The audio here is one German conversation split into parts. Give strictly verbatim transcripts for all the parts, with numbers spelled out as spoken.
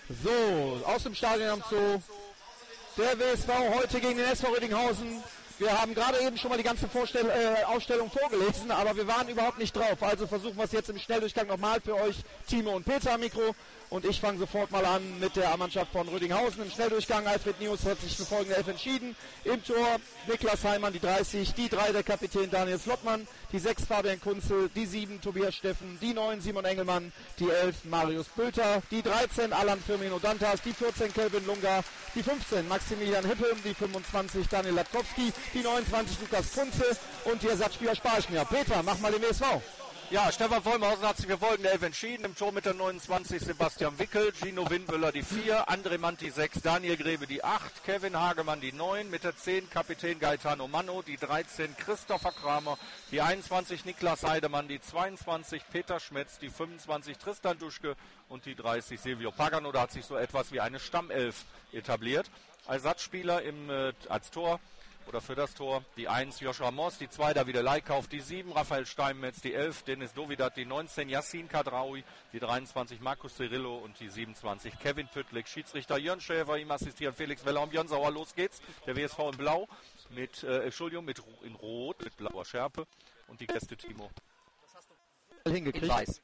So, aus dem Stadion am Zoo. Der W S V heute gegen den S V Rödinghausen. Wir haben gerade eben schon mal die ganze Vorstell- äh, Ausstellung vorgelesen, aber wir waren überhaupt nicht drauf. Also versuchen wir es jetzt im Schnelldurchgang nochmal für euch, Timo und Peter am Mikro. Und ich fange sofort mal an mit der Mannschaft von Rödinghausen. Im Schnelldurchgang Alfred Nius hat sich für folgende Elf entschieden. Im Tor Niklas Heimann, die dreißig, die drei der Kapitän Daniel Flottmann, die sechs Fabian Kunzel, die sieben Tobias Steffen, die neun Simon Engelmann, die elf Marius Bülter, die dreizehn Alan Firmino Dantas, die vierzehn Kelvin Lunga, die fünfzehn Maximilian Hippe, die fünfundzwanzig Daniel Latkowski, die neunundzwanzig Lukas Kunze und die Ersatzspieler spare ich mir. Peter, mach mal den W S V. Ja, Stefan Vollmhausen hat sich für folgende Elf entschieden. Im Tor mit der neunundzwanzig Sebastian Wickel, Gino Windmüller die vier, André Mann die sechs, Daniel Grebe die acht, Kevin Hagemann die neun, mit der zehn Kapitän Gaetano Manno, die dreizehn Christopher Kramer, die einundzwanzig Niklas Heidemann, die zweiundzwanzig Peter Schmetz, die fünfundzwanzig Tristan Duschke und die dreißig Silvio Pagano. Da hat sich so etwas wie eine Stammelf etabliert. Ersatzspieler im, äh, als Tor oder für das Tor die eins Joshua Moss, die zwei Davide Leikauf, die sieben Raphael Steinmetz, die elf Dennis Dovidat, die neunzehn Yassin Kadraoui, die dreiundzwanzig Markus Cirillo und die siebenundzwanzig Kevin Püttlik. Schiedsrichter Jörn Schäfer, ihm assistieren Felix Weller und Björn Sauer. Los geht's. Der W S V in Blau mit, äh, Entschuldigung, mit in Rot, mit blauer Schärpe und die Gäste Timo. Das hast du hingekriegt. In Weiß.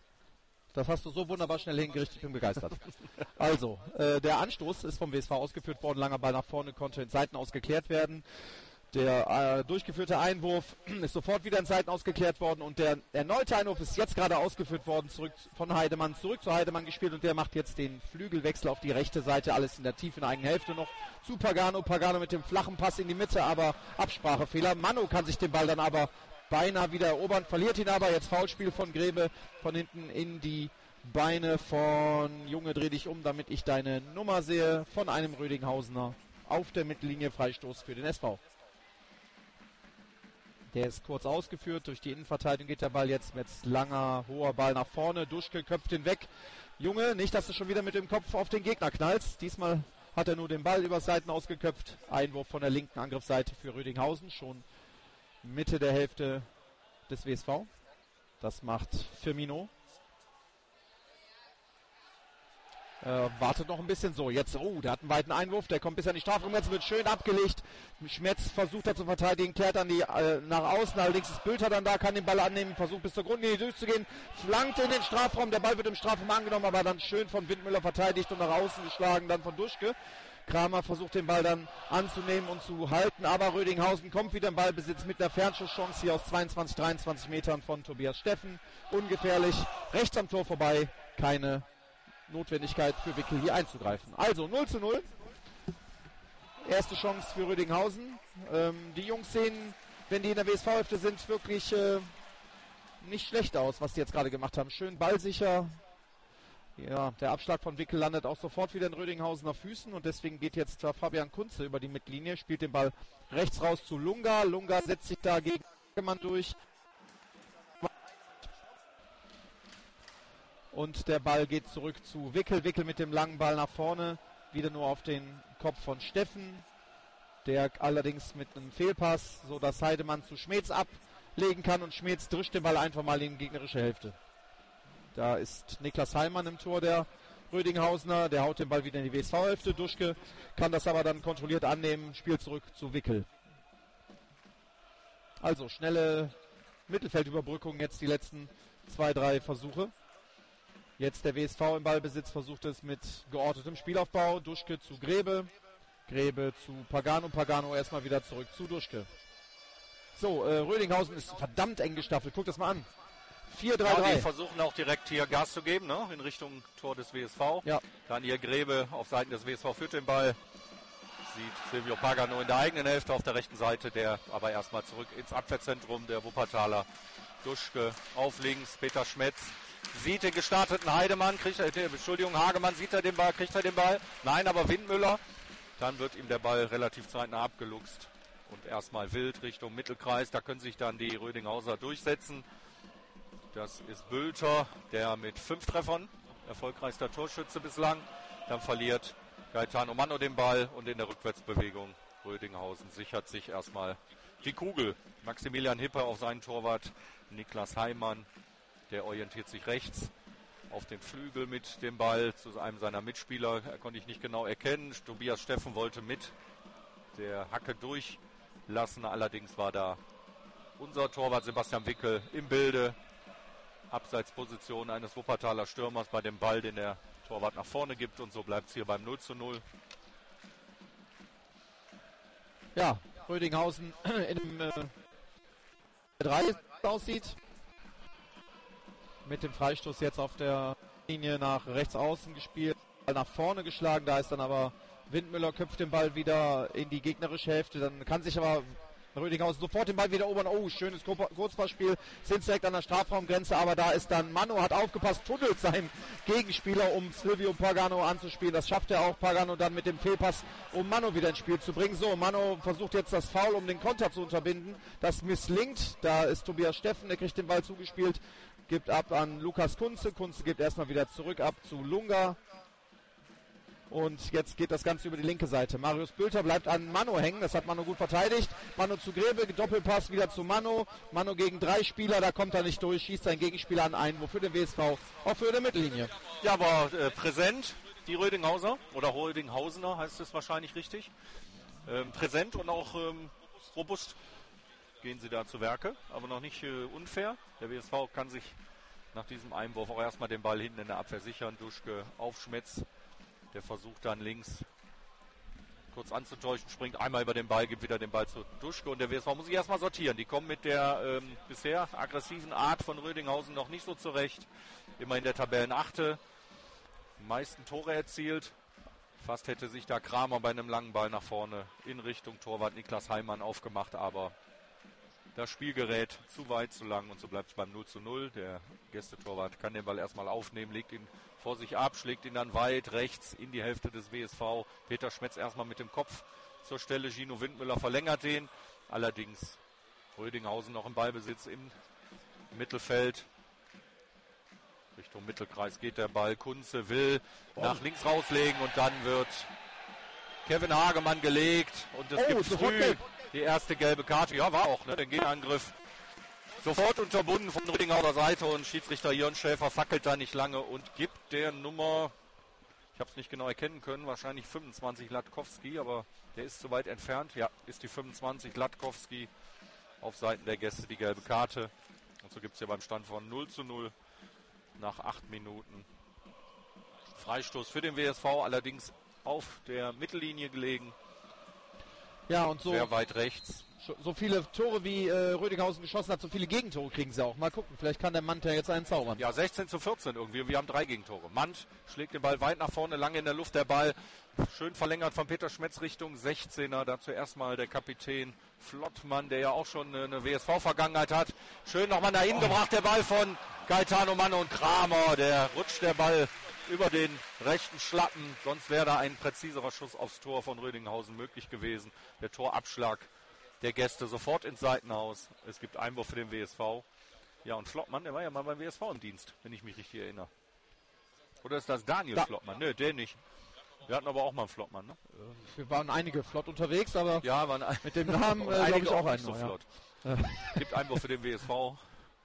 Das hast du so wunderbar schnell hingerichtet, ich bin begeistert. Also, äh, der Anstoß ist vom W S V ausgeführt worden, langer Ball nach vorne, konnte in Seiten ausgeklärt werden. Der äh, durchgeführte Einwurf ist sofort wieder in Seiten ausgeklärt worden und der erneute Einwurf ist jetzt gerade ausgeführt worden, zurück von Heidemann, zurück zu Heidemann gespielt und der macht jetzt den Flügelwechsel auf die rechte Seite, alles in der tiefen eigenen Hälfte noch zu Pagano. Pagano mit dem flachen Pass in die Mitte, aber Absprachefehler. Manu kann sich den Ball dann aber beinahe wieder erobern, verliert ihn aber. Jetzt Foulspiel von Grebe von hinten in die Beine von Junge, dreh dich um, damit ich deine Nummer sehe, von einem Rödinghausener auf der Mittellinie. Freistoß für den S V. Der ist kurz ausgeführt, durch die Innenverteidigung geht der Ball jetzt mit langer, hoher Ball nach vorne. Duschke köpft ihn weg. Junge, nicht, dass du schon wieder mit dem Kopf auf den Gegner knallst. Diesmal hat er nur den Ball über Seiten ausgeköpft. Einwurf von der linken Angriffsseite für Rödinghausen, schon Mitte der Hälfte des W S V. Das macht Firmino. Äh, wartet noch ein bisschen so. Jetzt, oh, der hat einen weiten Einwurf. Der kommt bis an die Strafraum. Jetzt wird schön abgelegt. Schmetz versucht er zu verteidigen, klärt dann die äh, nach außen. Allerdings ist Bülter dann da, kann den Ball annehmen, versucht bis zur Grundlinie durchzugehen. Flankt in den Strafraum. Der Ball wird im Strafraum angenommen, aber dann schön von Windmüller verteidigt und nach außen geschlagen, dann von Duschke. Kramer versucht den Ball dann anzunehmen und zu halten, aber Rödinghausen kommt wieder im Ballbesitz mit einer Fernschusschance hier aus zweiundzwanzig, dreiundzwanzig Metern von Tobias Steffen. Ungefährlich, rechts am Tor vorbei, keine Notwendigkeit für Wickel hier einzugreifen. Also null zu null. Erste Chance für Rödinghausen. Ähm, die Jungs sehen, wenn die in der W S V-Hälfte sind, wirklich äh, nicht schlecht aus, was die jetzt gerade gemacht haben. Schön ballsicher. Ja, der Abschlag von Wickel landet auch sofort wieder in Rödinghausener Füßen und deswegen geht jetzt Fabian Kunze über die Mittellinie, spielt den Ball rechts raus zu Lunga. Lunga setzt sich da gegen Hagemann durch. Und der Ball geht zurück zu Wickel. Wickel mit dem langen Ball nach vorne. Wieder nur auf den Kopf von Steffen. Der allerdings mit einem Fehlpass, so dass Heidemann zu Schmetz ablegen kann. Und Schmetz drischt den Ball einfach mal in die gegnerische Hälfte. Da ist Niklas Heimann im Tor, der Rödinghausener. Der haut den Ball wieder in die W S V-Hälfte. Duschke kann das aber dann kontrolliert annehmen. Spielt zurück zu Wickel. Also schnelle Mittelfeldüberbrückung. Jetzt die letzten zwei, drei Versuche. Jetzt der W S V im Ballbesitz, versucht es mit geordnetem Spielaufbau. Duschke zu Grebe. Grebe zu Pagano. Pagano erstmal wieder zurück zu Duschke. So, äh, Rödinghausen ist verdammt eng gestaffelt. Guckt das mal an. vier drei drei. Ja, die versuchen auch direkt hier Gas zu geben, ne? In Richtung Tor des W S V. Ja. Dann hier Grebe auf Seiten des W S V führt den Ball. Sieht Silvio Pagano in der eigenen Hälfte auf der rechten Seite, der aber erstmal zurück ins Abwehrzentrum der Wuppertaler. Duschke auf links, Peter Schmetz. Sieht den gestarteten Heidemann, kriegt er, Entschuldigung, Hagemann, sieht er den Ball, kriegt er den Ball? Nein, aber Windmüller. Dann wird ihm der Ball relativ zeitnah abgeluchst. Und erstmal wild Richtung Mittelkreis. Da können sich dann die Rödinghauser durchsetzen. Das ist Bülter, der mit fünf Treffern erfolgreichster Torschütze bislang. Dann verliert Gaetano Manno den Ball und in der Rückwärtsbewegung Rödinghausen sichert sich erstmal die Kugel. Maximilian Hippe auf seinen Torwart, Niklas Heimann. Der orientiert sich rechts. auf den Flügel mit dem Ball zu einem seiner Mitspieler, konnte ich nicht genau erkennen. Tobias Steffen wollte mit der Hacke durchlassen, allerdings war da unser Torwart Sebastian Wickel im Bilde. Abseitsposition eines Wuppertaler Stürmers bei dem Ball, den der Torwart nach vorne gibt, und so bleibt es hier beim null zu null. Ja, Rödinghausen in dem äh, drei aussieht. Mit dem Freistoß jetzt auf der Linie nach rechts außen gespielt, nach vorne geschlagen, da ist dann aber Windmüller, köpft den Ball wieder in die gegnerische Hälfte, dann kann sich aber Rödinghausen sofort den Ball wieder erobern. Oh, schönes Kurzpassspiel, sind direkt an der Strafraumgrenze, aber da ist dann Mano, hat aufgepasst, tunnelt seinen Gegenspieler, um Silvio Pagano anzuspielen. Das schafft er auch, Pagano dann mit dem Fehlpass, um Mano wieder ins Spiel zu bringen. So, Mano versucht jetzt das Foul, um den Konter zu unterbinden. Das misslingt, da ist Tobias Steffen, der kriegt den Ball zugespielt, gibt ab an Lukas Kunze. Kunze gibt erstmal wieder zurück ab zu Lunga. Und jetzt geht das Ganze über die linke Seite. Marius Bülter bleibt an Mano hängen. Das hat Mano gut verteidigt. Mano zu Grebe, Doppelpass wieder zu Mano. Mano gegen drei Spieler, da kommt er nicht durch. Schießt seinen Gegenspieler an einen. Wofür den W S V? Auch für die Mittellinie. Ja, aber äh, präsent, die Rödinghauser. Oder Rödinghausener heißt es wahrscheinlich richtig. Ähm, präsent und auch ähm, robust gehen sie da zu Werke. Aber noch nicht äh, unfair. Der W S V kann sich nach diesem Einwurf auch erstmal den Ball hinten in der Abwehr sichern. Duschke auf Schmetz. Der versucht dann links kurz anzutäuschen, springt einmal über den Ball, gibt wieder den Ball zu Duschke, und der W S V muss sich erstmal sortieren. Die kommen mit der ähm, bisher aggressiven Art von Rödinghausen noch nicht so zurecht. Immer in der Tabellenachte. Die meisten Tore erzielt. Fast hätte sich da Kramer bei einem langen Ball nach vorne in Richtung Torwart Niklas Heimann aufgemacht, aber das Spielgerät zu weit, zu lang, und so bleibt es beim null zu null. Der Gästetorwart kann den Ball erstmal aufnehmen, legt ihn vor sich ab, schlägt ihn dann weit rechts in die Hälfte des W S V. Peter Schmetz erstmal mit dem Kopf zur Stelle. Gino Windmüller verlängert den. Allerdings Rödinghausen noch im Ballbesitz im Mittelfeld. Richtung Mittelkreis geht der Ball. Kunze will oh. nach links rauslegen, und dann wird Kevin Hagemann gelegt. Und es oh, gibt früh die erste gelbe Karte. Ja, war auch, ne? Der Gegenangriff sofort unterbunden von Rödinghauser Seite, und Schiedsrichter Jörn Schäfer fackelt da nicht lange und gibt der Nummer, ich habe es nicht genau erkennen können, wahrscheinlich fünfundzwanzig Latkowski, aber der ist zu weit entfernt. Ja, ist die fünfundzwanzig Latkowski auf Seiten der Gäste die gelbe Karte. Und so gibt es hier beim Stand von null zu null nach acht Minuten Freistoß für den W S V, allerdings auf der Mittellinie gelegen. Ja, und so sehr weit rechts. So viele Tore wie äh, Rödinghausen geschossen hat, so viele Gegentore kriegen sie auch. Mal gucken, vielleicht kann der Mant ja jetzt einen zaubern. Ja, sechzehn zu vierzehn irgendwie. Wir haben drei Gegentore. Mant schlägt den Ball weit nach vorne, lange in der Luft der Ball. Schön verlängert von Peter Schmetz Richtung sechzehner. Dazu erstmal der Kapitän Flottmann, der ja auch schon eine W S V-Vergangenheit hat. Schön nochmal nach innen oh. gebracht, der Ball von Gaetano Mann und Kramer. Der rutscht der Ball über den rechten Schlappen. Sonst wäre da ein präziserer Schuss aufs Tor von Rödinghausen möglich gewesen. Der Torabschlag der Gäste sofort ins Seitenhaus. Es gibt Einwurf für den W S V. Ja, und Flottmann, der war ja mal beim W S V im Dienst, wenn ich mich richtig erinnere. Oder ist das Daniel da. Flottmann? Nö, der nicht. Wir hatten aber auch mal einen Flottmann, ne? Wir waren einige flott unterwegs, aber ja, waren ein mit dem Namen äh, glaube ich auch einen. So flott. Ja. Gibt Einwurf für den W S V.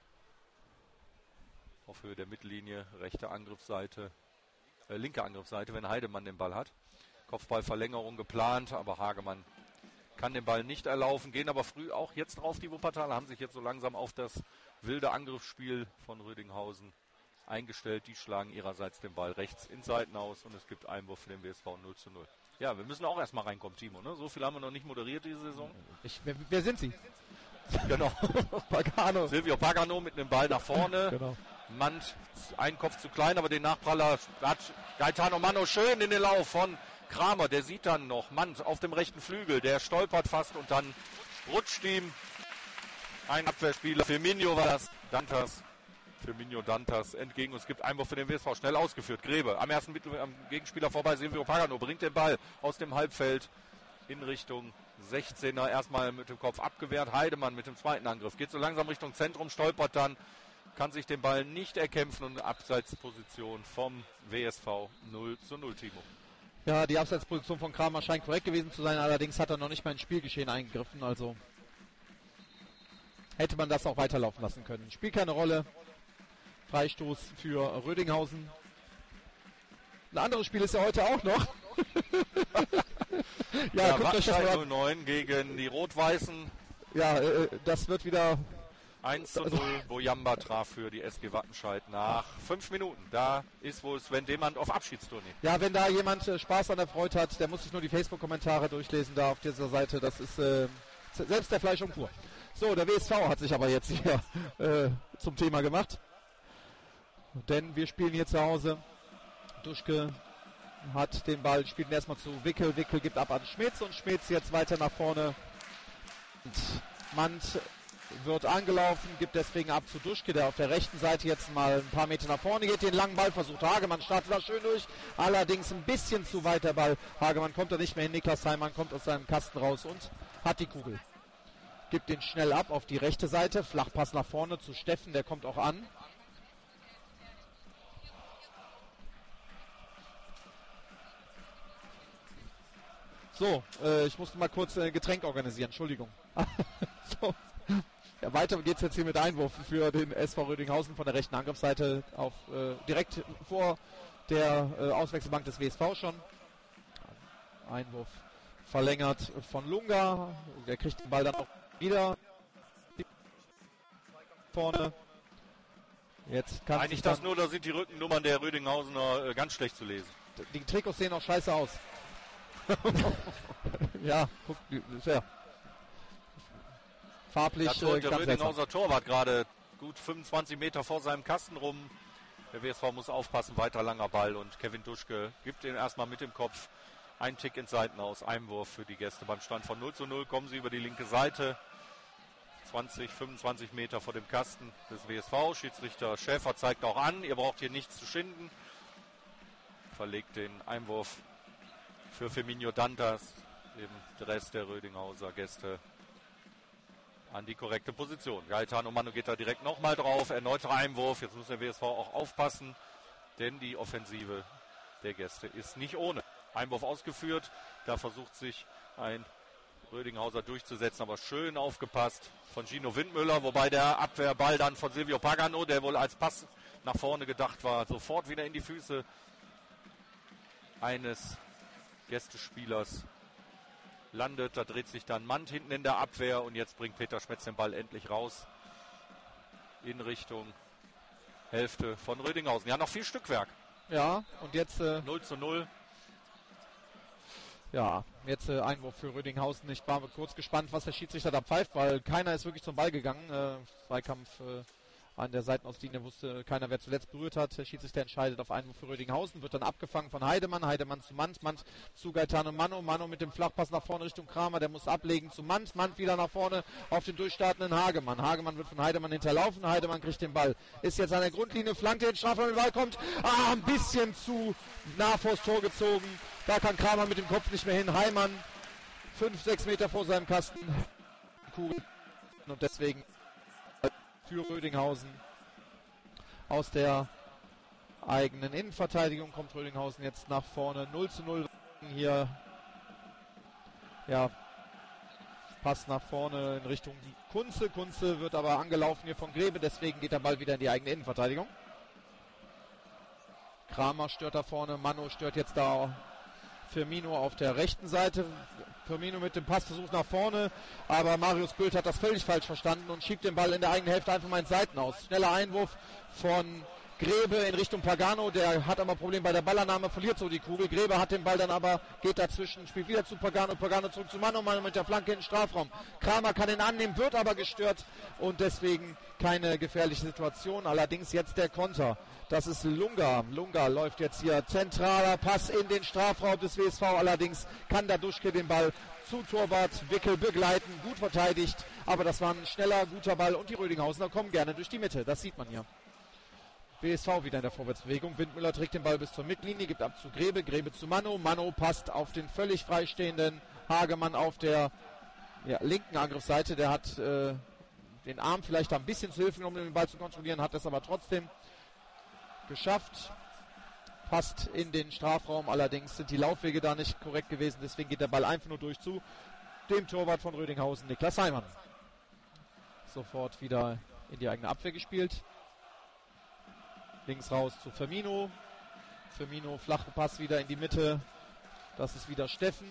Auf Höhe der Mittellinie, rechte Angriffsseite, äh, linke Angriffsseite, wenn Heidemann den Ball hat. Kopfballverlängerung geplant, aber Hagemann kann den Ball nicht erlaufen, gehen aber früh auch jetzt drauf. Die Wuppertaler haben sich jetzt so langsam auf das wilde Angriffsspiel von Rödinghausen eingestellt. Die schlagen ihrerseits den Ball rechts ins Seitenhaus, und es gibt Einwurf für den W S V null zu null. Ja, wir müssen auch erstmal reinkommen, Timo. Ne? So viel haben wir noch nicht moderiert diese Saison. Ich, wer, wer sind Sie? Genau. Pagano. Silvio Pagano mit einem Ball nach vorne. Genau. Mant, ein Kopf zu klein, aber den Nachpraller hat Gaetano Mano schön in den Lauf von Kramer, der sieht dann noch Mant auf dem rechten Flügel, der stolpert fast, und dann rutscht ihm ein Abwehrspieler, Firmino war das, Dantas, Firmino Dantas entgegen, und es gibt Einwurf für den W S V, schnell ausgeführt, Grebe am ersten Mittel, am Gegenspieler vorbei, Silvio Pagano bringt den Ball aus dem Halbfeld in Richtung sechzehner, erstmal mit dem Kopf abgewehrt, Heidemann mit dem zweiten Angriff, geht so langsam Richtung Zentrum, stolpert dann, kann sich den Ball nicht erkämpfen, und Abseitsposition vom W S V null zu null, Timo. Ja, die Abseitsposition von Kramer scheint korrekt gewesen zu sein, allerdings hat er noch nicht mal ins Spielgeschehen eingegriffen, also hätte man das auch weiterlaufen lassen können. Spielt keine Rolle. Freistoß für Rödinghausen. Ein anderes Spiel ist ja heute auch noch. ja, ja, guckt euch das mal null neun gegen die Rot-Weißen. Ja, äh, das wird wieder eins zu null, wo Jamba traf für die S G Wattenscheid nach fünf Minuten. Da ist wohl Sven Demand auf Abschiedstournee. Ja, wenn da jemand äh, Spaß an der Freude hat, der muss sich nur die Facebook-Kommentare durchlesen da auf dieser Seite. Das ist äh, selbst der Fleisch und pur. So, der W S V hat sich aber jetzt hier äh, zum Thema gemacht. Denn wir spielen hier zu Hause. Duschke hat den Ball, spielt ihn erstmal zu Wickel. Wickel gibt ab an Schmitz und Schmitz jetzt weiter nach vorne. Und Mand wird angelaufen, gibt deswegen ab zu Duschke, der auf der rechten Seite jetzt mal ein paar Meter nach vorne geht. Den langen Ball versucht Hagemann, startet da schön durch. Allerdings ein bisschen zu weit der Ball. Hagemann kommt da nicht mehr hin. Niklas Heimann kommt aus seinem Kasten raus und hat die Kugel. Gibt den schnell ab auf die rechte Seite. Flachpass nach vorne zu Steffen, der kommt auch an. So, äh, ich musste mal kurz ein äh, Getränk organisieren, Entschuldigung. so. Ja, weiter geht's jetzt hier mit Einwurf für den S V Rödinghausen von der rechten Angriffsseite auf äh, direkt vor der äh, Auswechselbank des W S V schon. Einwurf verlängert von Lunga. Der kriegt den Ball dann auch wieder vorne. Jetzt kann eigentlich das nur, da sind die Rückennummern der Rödinghausener äh, ganz schlecht zu lesen. Die Trikots sehen auch scheiße aus. ja, guck, ja. Farblich. Da äh, der Rödinghauser Torwart gerade gut fünfundzwanzig Meter vor seinem Kasten rum. Der W S V muss aufpassen, weiter langer Ball und Kevin Duschke gibt ihn erstmal mit dem Kopf. Ein Tick ins Seitenaus, Einwurf für die Gäste. Beim Stand von null zu null kommen sie über die linke Seite. zwanzig, fünfundzwanzig Meter vor dem Kasten des W S V. Schiedsrichter Schäfer zeigt auch an, ihr braucht hier nichts zu schinden. Verlegt den Einwurf für Firmino Dantas, eben der Rest der Rödinghauser Gäste, an die korrekte Position. Gaetano Manu geht da direkt nochmal drauf, erneuter Einwurf, jetzt muss der W S V auch aufpassen, denn die Offensive der Gäste ist nicht ohne. Einwurf ausgeführt, da versucht sich ein Rödinghauser durchzusetzen, aber schön aufgepasst von Gino Windmüller, wobei der Abwehrball dann von Silvio Pagano, der wohl als Pass nach vorne gedacht war, sofort wieder in die Füße eines Gästespielers landet. Da dreht sich dann Mand hinten in der Abwehr und jetzt bringt Peter Schmetz den Ball endlich raus in Richtung Hälfte von Rödinghausen. Ja, noch viel Stückwerk. Ja, und jetzt äh, null zu null. Ja, jetzt äh, Einwurf für Rödinghausen. Ich war kurz gespannt, was der Schiedsrichter da pfeift, weil keiner ist wirklich zum Ball gegangen. Äh, Zweikampf äh, an der Seitenauslinie, wusste keiner, wer zuletzt berührt hat. Der Schiedsrichter entscheidet auf Einwurf für Rödinghausen, wird dann abgefangen von Heidemann. Heidemann zu Mand, Mand zu Gaetano Mano. Mano mit dem Flachpass nach vorne Richtung Kramer, der muss ablegen zu Mand. Mand wieder nach vorne auf den durchstartenden Hagemann. Hagemann wird von Heidemann hinterlaufen. Heidemann kriegt den Ball. Ist jetzt an der Grundlinie, Flanke in Strafraum, der Ball kommt. Ah, ein bisschen zu nah vors Tor gezogen. Da kann Kramer mit dem Kopf nicht mehr hin. Heimann, fünf, sechs Meter vor seinem Kasten. Kugel. Und deswegen für Rödinghausen. Aus der eigenen Innenverteidigung kommt Rödinghausen jetzt nach vorne. null zu null hier. Ja, Pass nach vorne in Richtung Kunze. Kunze wird aber angelaufen hier von Grebe. Deswegen geht der Ball wieder in die eigene Innenverteidigung. Kramer stört da vorne. Mano stört jetzt da Firmino auf der rechten Seite. Firmino mit dem Passversuch nach vorne, aber Marius Bülth hat das völlig falsch verstanden und schiebt den Ball in der eigenen Hälfte einfach mal ins Seitenaus. Schneller Einwurf von Grebe in Richtung Pagano, der hat aber ein Problem bei der Ballannahme, verliert so die Kugel. Grebe hat den Ball dann aber, geht dazwischen, spielt wieder zu Pagano, Pagano zurück zu Mano, Mano mit der Flanke in den Strafraum. Kramer kann ihn annehmen, wird aber gestört und deswegen keine gefährliche Situation. Allerdings jetzt der Konter. Das ist Lunga. Lunga läuft jetzt hier zentraler Pass in den Strafraum des W S V. Allerdings kann der Duschke den Ball zu Torwart Wickel begleiten. Gut verteidigt, aber das war ein schneller, guter Ball und die Rödinghausener kommen gerne durch die Mitte. Das sieht man hier. W S V wieder in der Vorwärtsbewegung. Windmüller trägt den Ball bis zur Mittellinie, gibt ab zu Grebe, Grebe zu Mano. Mano passt auf den völlig freistehenden Hagemann auf der ja, linken Angriffsseite. Der hat äh, den Arm vielleicht ein bisschen zu Hilfe genommen, um den Ball zu kontrollieren, hat es aber trotzdem geschafft. Passt in den Strafraum, allerdings sind die Laufwege da nicht korrekt gewesen, deswegen geht der Ball einfach nur durch zu dem Torwart von Rödinghausen, Niklas Heimann. Sofort wieder in die eigene Abwehr gespielt. Links raus zu Firmino. Firmino, flacher Pass wieder in die Mitte. Das ist wieder Steffen.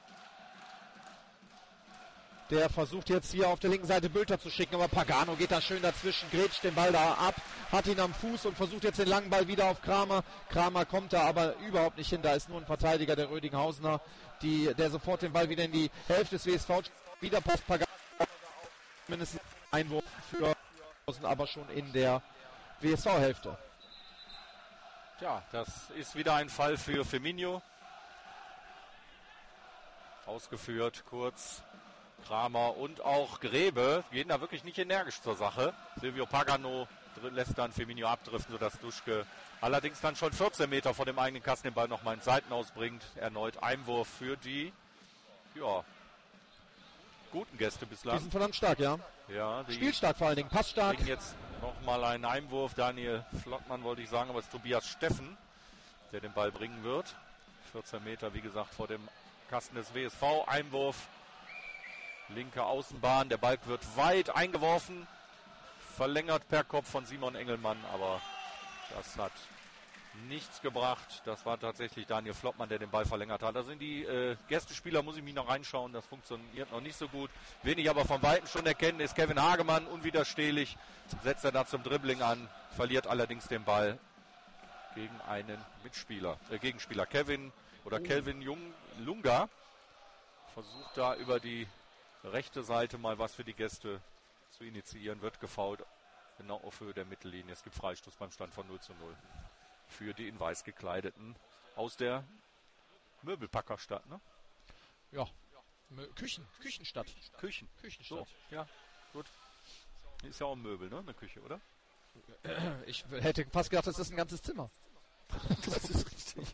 Der versucht jetzt hier auf der linken Seite Bülter zu schicken, aber Pagano geht da schön dazwischen, grätscht den Ball da ab, hat ihn am Fuß und versucht jetzt den langen Ball wieder auf Kramer. Kramer kommt da aber überhaupt nicht hin, da ist nur ein Verteidiger der Rödinghausener, die, der sofort den Ball wieder in die Hälfte des W S V wieder passt. Pagano mindestens Einwurf für aber schon in der W S V-Hälfte. Tja, das ist wieder ein Fall für Firmino. Ausgeführt, kurz. Kramer und auch Grebe gehen da wirklich nicht energisch zur Sache. Silvio Pagano lässt dann Firmino abdriften, sodass Duschke allerdings dann schon vierzehn Meter vor dem eigenen Kasten den Ball nochmal in Seiten ausbringt. Erneut Einwurf für die ja, guten Gäste bislang. Die sind verdammt stark, ja. Ja, die Spielstark vor allen Dingen, passstark. Kriegen jetzt nochmal einen Einwurf. Daniel Flottmann wollte ich sagen, aber es ist Tobias Steffen, der den Ball bringen wird. vierzehn Meter, wie gesagt, vor dem Kasten des W S V. Einwurf. Linke Außenbahn, der Ball wird weit eingeworfen, verlängert per Kopf von Simon Engelmann, aber das hat nichts gebracht. Das war tatsächlich Daniel Flottmann, der den Ball verlängert hat. Da sind die äh, Gästespieler, muss ich mich noch reinschauen, das funktioniert noch nicht so gut. Wen ich aber von Weitem schon erkennen, ist Kevin Hagemann, unwiderstehlich, setzt er da zum Dribbling an, verliert allerdings den Ball gegen einen Mitspieler, äh, Gegenspieler. Kevin oder Kelvin Jung, Lunga versucht da über die rechte Seite mal was für die Gäste zu initiieren, wird gefoult, genau auf Höhe der Mittellinie. Es gibt Freistoß beim Stand von null zu null für die in weiß gekleideten aus der Möbelpackerstadt, ne? Ja, Küchen, Küchenstadt. Küchen. Küchenstadt. So, ja, gut. Ist ja auch ein Möbel, ne? Eine Küche, oder? Ich hätte fast gedacht, das ist ein ganzes Zimmer. Das ist richtig.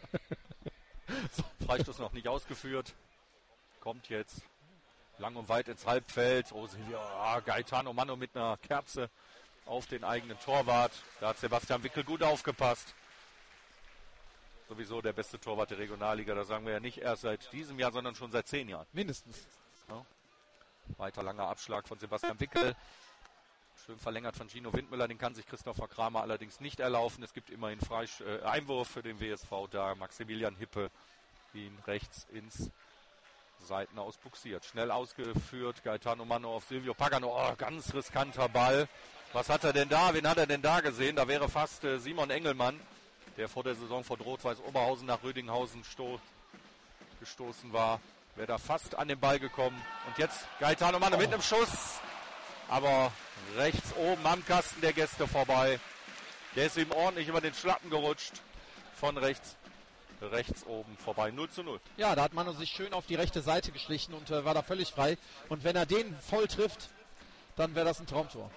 So. Freistoß noch nicht ausgeführt. Kommt jetzt lang und weit ins Halbfeld. Oh, Silvio, ah, Gaetano Mano mit einer Kerze auf den eigenen Torwart. Da hat Sebastian Wickel gut aufgepasst. Sowieso der beste Torwart der Regionalliga. Da sagen wir ja nicht erst seit diesem Jahr, sondern schon seit zehn Jahren. Mindestens. Ja. Weiter langer Abschlag von Sebastian Wickel. Schön verlängert von Gino Windmüller. Den kann sich Christopher Kramer allerdings nicht erlaufen. Es gibt immerhin Freisch- äh, Einwurf für den W S V da. Maximilian Hippe ihn rechts ins Seitenaus buxiert. Schnell ausgeführt. Gaetano Mano auf Silvio Pagano. Oh, ganz riskanter Ball. Was hat er denn da? Wen hat er denn da gesehen? Da wäre fast äh, Simon Engelmann, der vor der Saison von Rot-Weiß Oberhausen nach Rödinghausen sto- gestoßen war. Wäre da fast an den Ball gekommen. Und jetzt Gaetano Mano oh. mit einem Schuss. Aber rechts oben am Kasten der Gäste vorbei. Der ist ihm ordentlich über den Schlappen gerutscht. Von rechts. Rechts oben vorbei, null zu null. Ja, da hat Manu sich schön auf die rechte Seite geschlichen und äh, war da völlig frei. Und wenn er den voll trifft, dann wäre das ein Traumtor.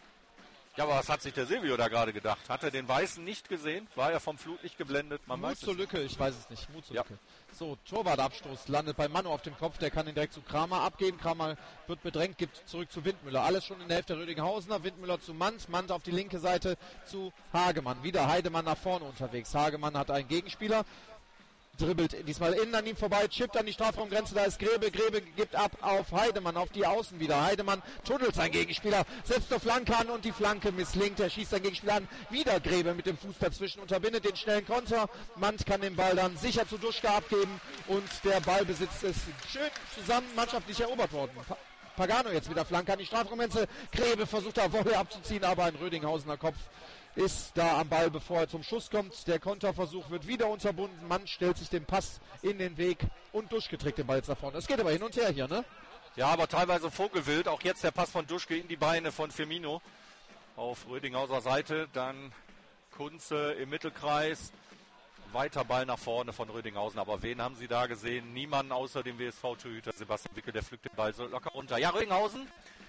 Ja, aber was hat sich der Silvio da gerade gedacht? Hat er den Weißen nicht gesehen? War er vom Flutlicht geblendet? Man Mut weiß zur es Lücke, ich weiß es nicht. Mut zur ja. Lücke. So, Torwartabstoß landet bei Manu auf dem Kopf. Der kann ihn direkt zu Kramer abgeben. Kramer wird bedrängt, gibt zurück zu Windmüller. Alles schon in der Hälfte der Rödinghausener. Windmüller zu Mant. Mant auf die linke Seite zu Hagemann. Wieder Heidemann nach vorne unterwegs. Hagemann hat einen Gegenspieler. Dribbelt diesmal innen an ihm vorbei, chippt an die Strafraumgrenze, da ist Grebe, Grebe gibt ab auf Heidemann, auf die Außen wieder. Heidemann tunnelt seinen Gegenspieler, setzt zur Flanke an und die Flanke misslingt. Er schießt seinen Gegenspieler an, wieder Grebe mit dem Fuß dazwischen, unterbindet den schnellen Konter. Mant kann den Ball dann sicher zu Duschke abgeben und der Ballbesitz ist schön zusammen mannschaftlich erobert worden. Pa- Pagano jetzt wieder Flanke an die Strafraumgrenze, Grebe versucht da Volley abzuziehen, aber ein Rödinghausener Kopf ist da am Ball, bevor er zum Schuss kommt. Der Konterversuch wird wieder unterbunden. Mann stellt sich den Pass in den Weg und Duschke trägt den Ball jetzt nach vorne. Es geht aber hin und her hier, ne? Ja, aber teilweise vogelwild. Auch jetzt der Pass von Duschke in die Beine von Firmino auf Rödinghauser Seite. Dann Kunze im Mittelkreis. Weiter Ball nach vorne von Rödinghausen. Aber wen haben Sie da gesehen? Niemanden außer dem W S V-Torhüter Sebastian Wickel. Der pflückt den Ball so locker runter. Ja, Rödinghausen,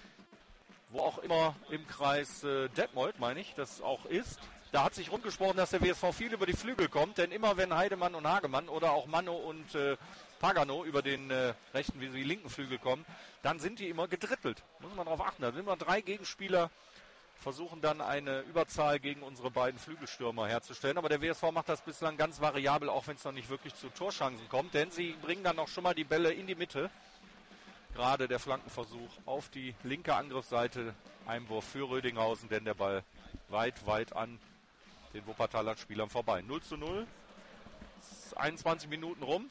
wo auch immer im Kreis äh, Detmold, meine ich, das auch ist. Da hat sich rumgesprochen, dass der W S V viel über die Flügel kommt, denn immer wenn Heidemann und Hagemann oder auch Mano und äh, Pagano über den äh, rechten wie die linken Flügel kommen, dann sind die immer gedrittelt. Muss man darauf achten. Da sind immer drei Gegenspieler, versuchen dann eine Überzahl gegen unsere beiden Flügelstürmer herzustellen. Aber der W S V macht das bislang ganz variabel, auch wenn es noch nicht wirklich zu Torschancen kommt, denn sie bringen dann auch schon mal die Bälle in die Mitte. Gerade der Flankenversuch auf die linke Angriffsseite. Einwurf für Rödinghausen, denn der Ball weit, weit an den Wuppertaler Spielern vorbei. null zu null. einundzwanzig Minuten rum.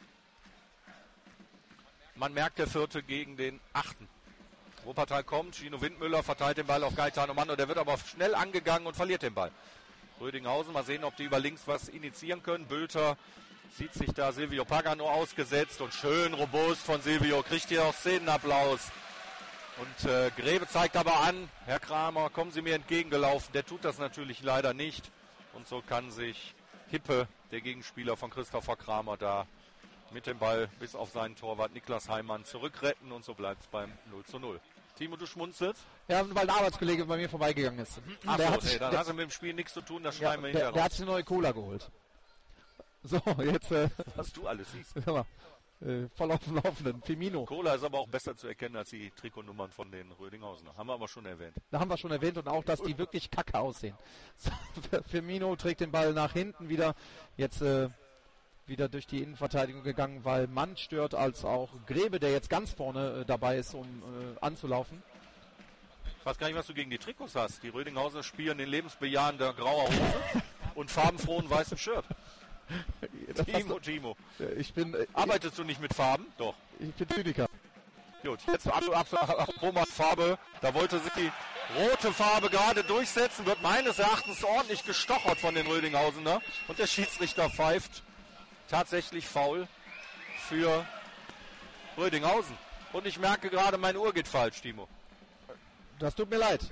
Man merkt, der vierte gegen den achten. Wuppertal kommt, Gino Windmüller verteilt den Ball auf Gaetano Mann und der wird aber schnell angegangen und verliert den Ball. Rödinghausen, mal sehen, ob die über links was initiieren können. Bülter sieht sich da Silvio Pagano ausgesetzt und schön robust von Silvio, kriegt hier auch Szenenapplaus. Und äh, Grebe zeigt aber an, Herr Kramer, kommen Sie mir entgegengelaufen. Der tut das natürlich leider nicht. Und so kann sich Hippe, der Gegenspieler von Christopher Kramer, da mit dem Ball bis auf seinen Torwart Niklas Heimann zurückretten. Und so bleibt es beim null zu null. Timo, du schmunzelst? Ja, weil ein Arbeitskollege bei mir vorbeigegangen ist. Ach der so, hat nee, sich, dann der, hast du mit dem Spiel nichts zu tun, das ja, schneiden wir der, hinterher der hat raus. sich eine neue Cola geholt. So, jetzt äh, Was du alles siehst. hör mal, äh, voll auf dem Laufenden. Firmino. Cola ist aber auch besser zu erkennen als die Trikotnummern von den Rödinghausen. Haben wir aber schon erwähnt. Da haben wir schon erwähnt und auch, dass die wirklich kacke aussehen. So, Firmino trägt den Ball nach hinten wieder. Jetzt äh, wieder durch die Innenverteidigung gegangen, weil Mann stört, als auch Grebe, der jetzt ganz vorne äh, dabei ist, um äh, anzulaufen. Ich weiß gar nicht, was du gegen die Trikots hast. Die Rödinghauser spielen in lebensbejahender grauer Hose und farbenfrohen weißem Shirt. Das Timo, hast Timo. du, äh, ich bin, äh, Arbeitest du nicht mit Farben? Doch. ich, ich bin Zyniker. Gut, jetzt Apropos Farbe. Da wollte sich die rote Farbe gerade durchsetzen. Wird meines Erachtens ordentlich gestochert von den Rödinghausener. Und der Schiedsrichter pfeift tatsächlich faul für Rödinghausen. Und ich merke gerade, meine Uhr geht falsch, Timo. Das tut mir leid.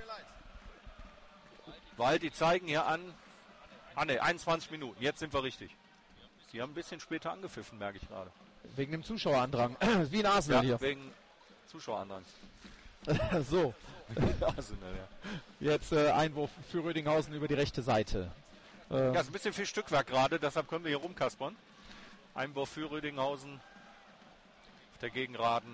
Weil die zeigen hier an, ah ne, einundzwanzig Minuten, jetzt sind wir richtig. Sie haben ein bisschen später angepfiffen, merke ich gerade. Wegen dem Zuschauerandrang. Wie in Arsenal Ja, wegen Zuschauerandrang. hier. So, Arsenal, ja. jetzt äh, Einwurf für Rödinghausen über die rechte Seite. Äh, Ja, ist ein bisschen viel Stückwerk gerade, deshalb können wir hier rumkaspern. Einwurf für Rödinghausen auf der Gegenraden.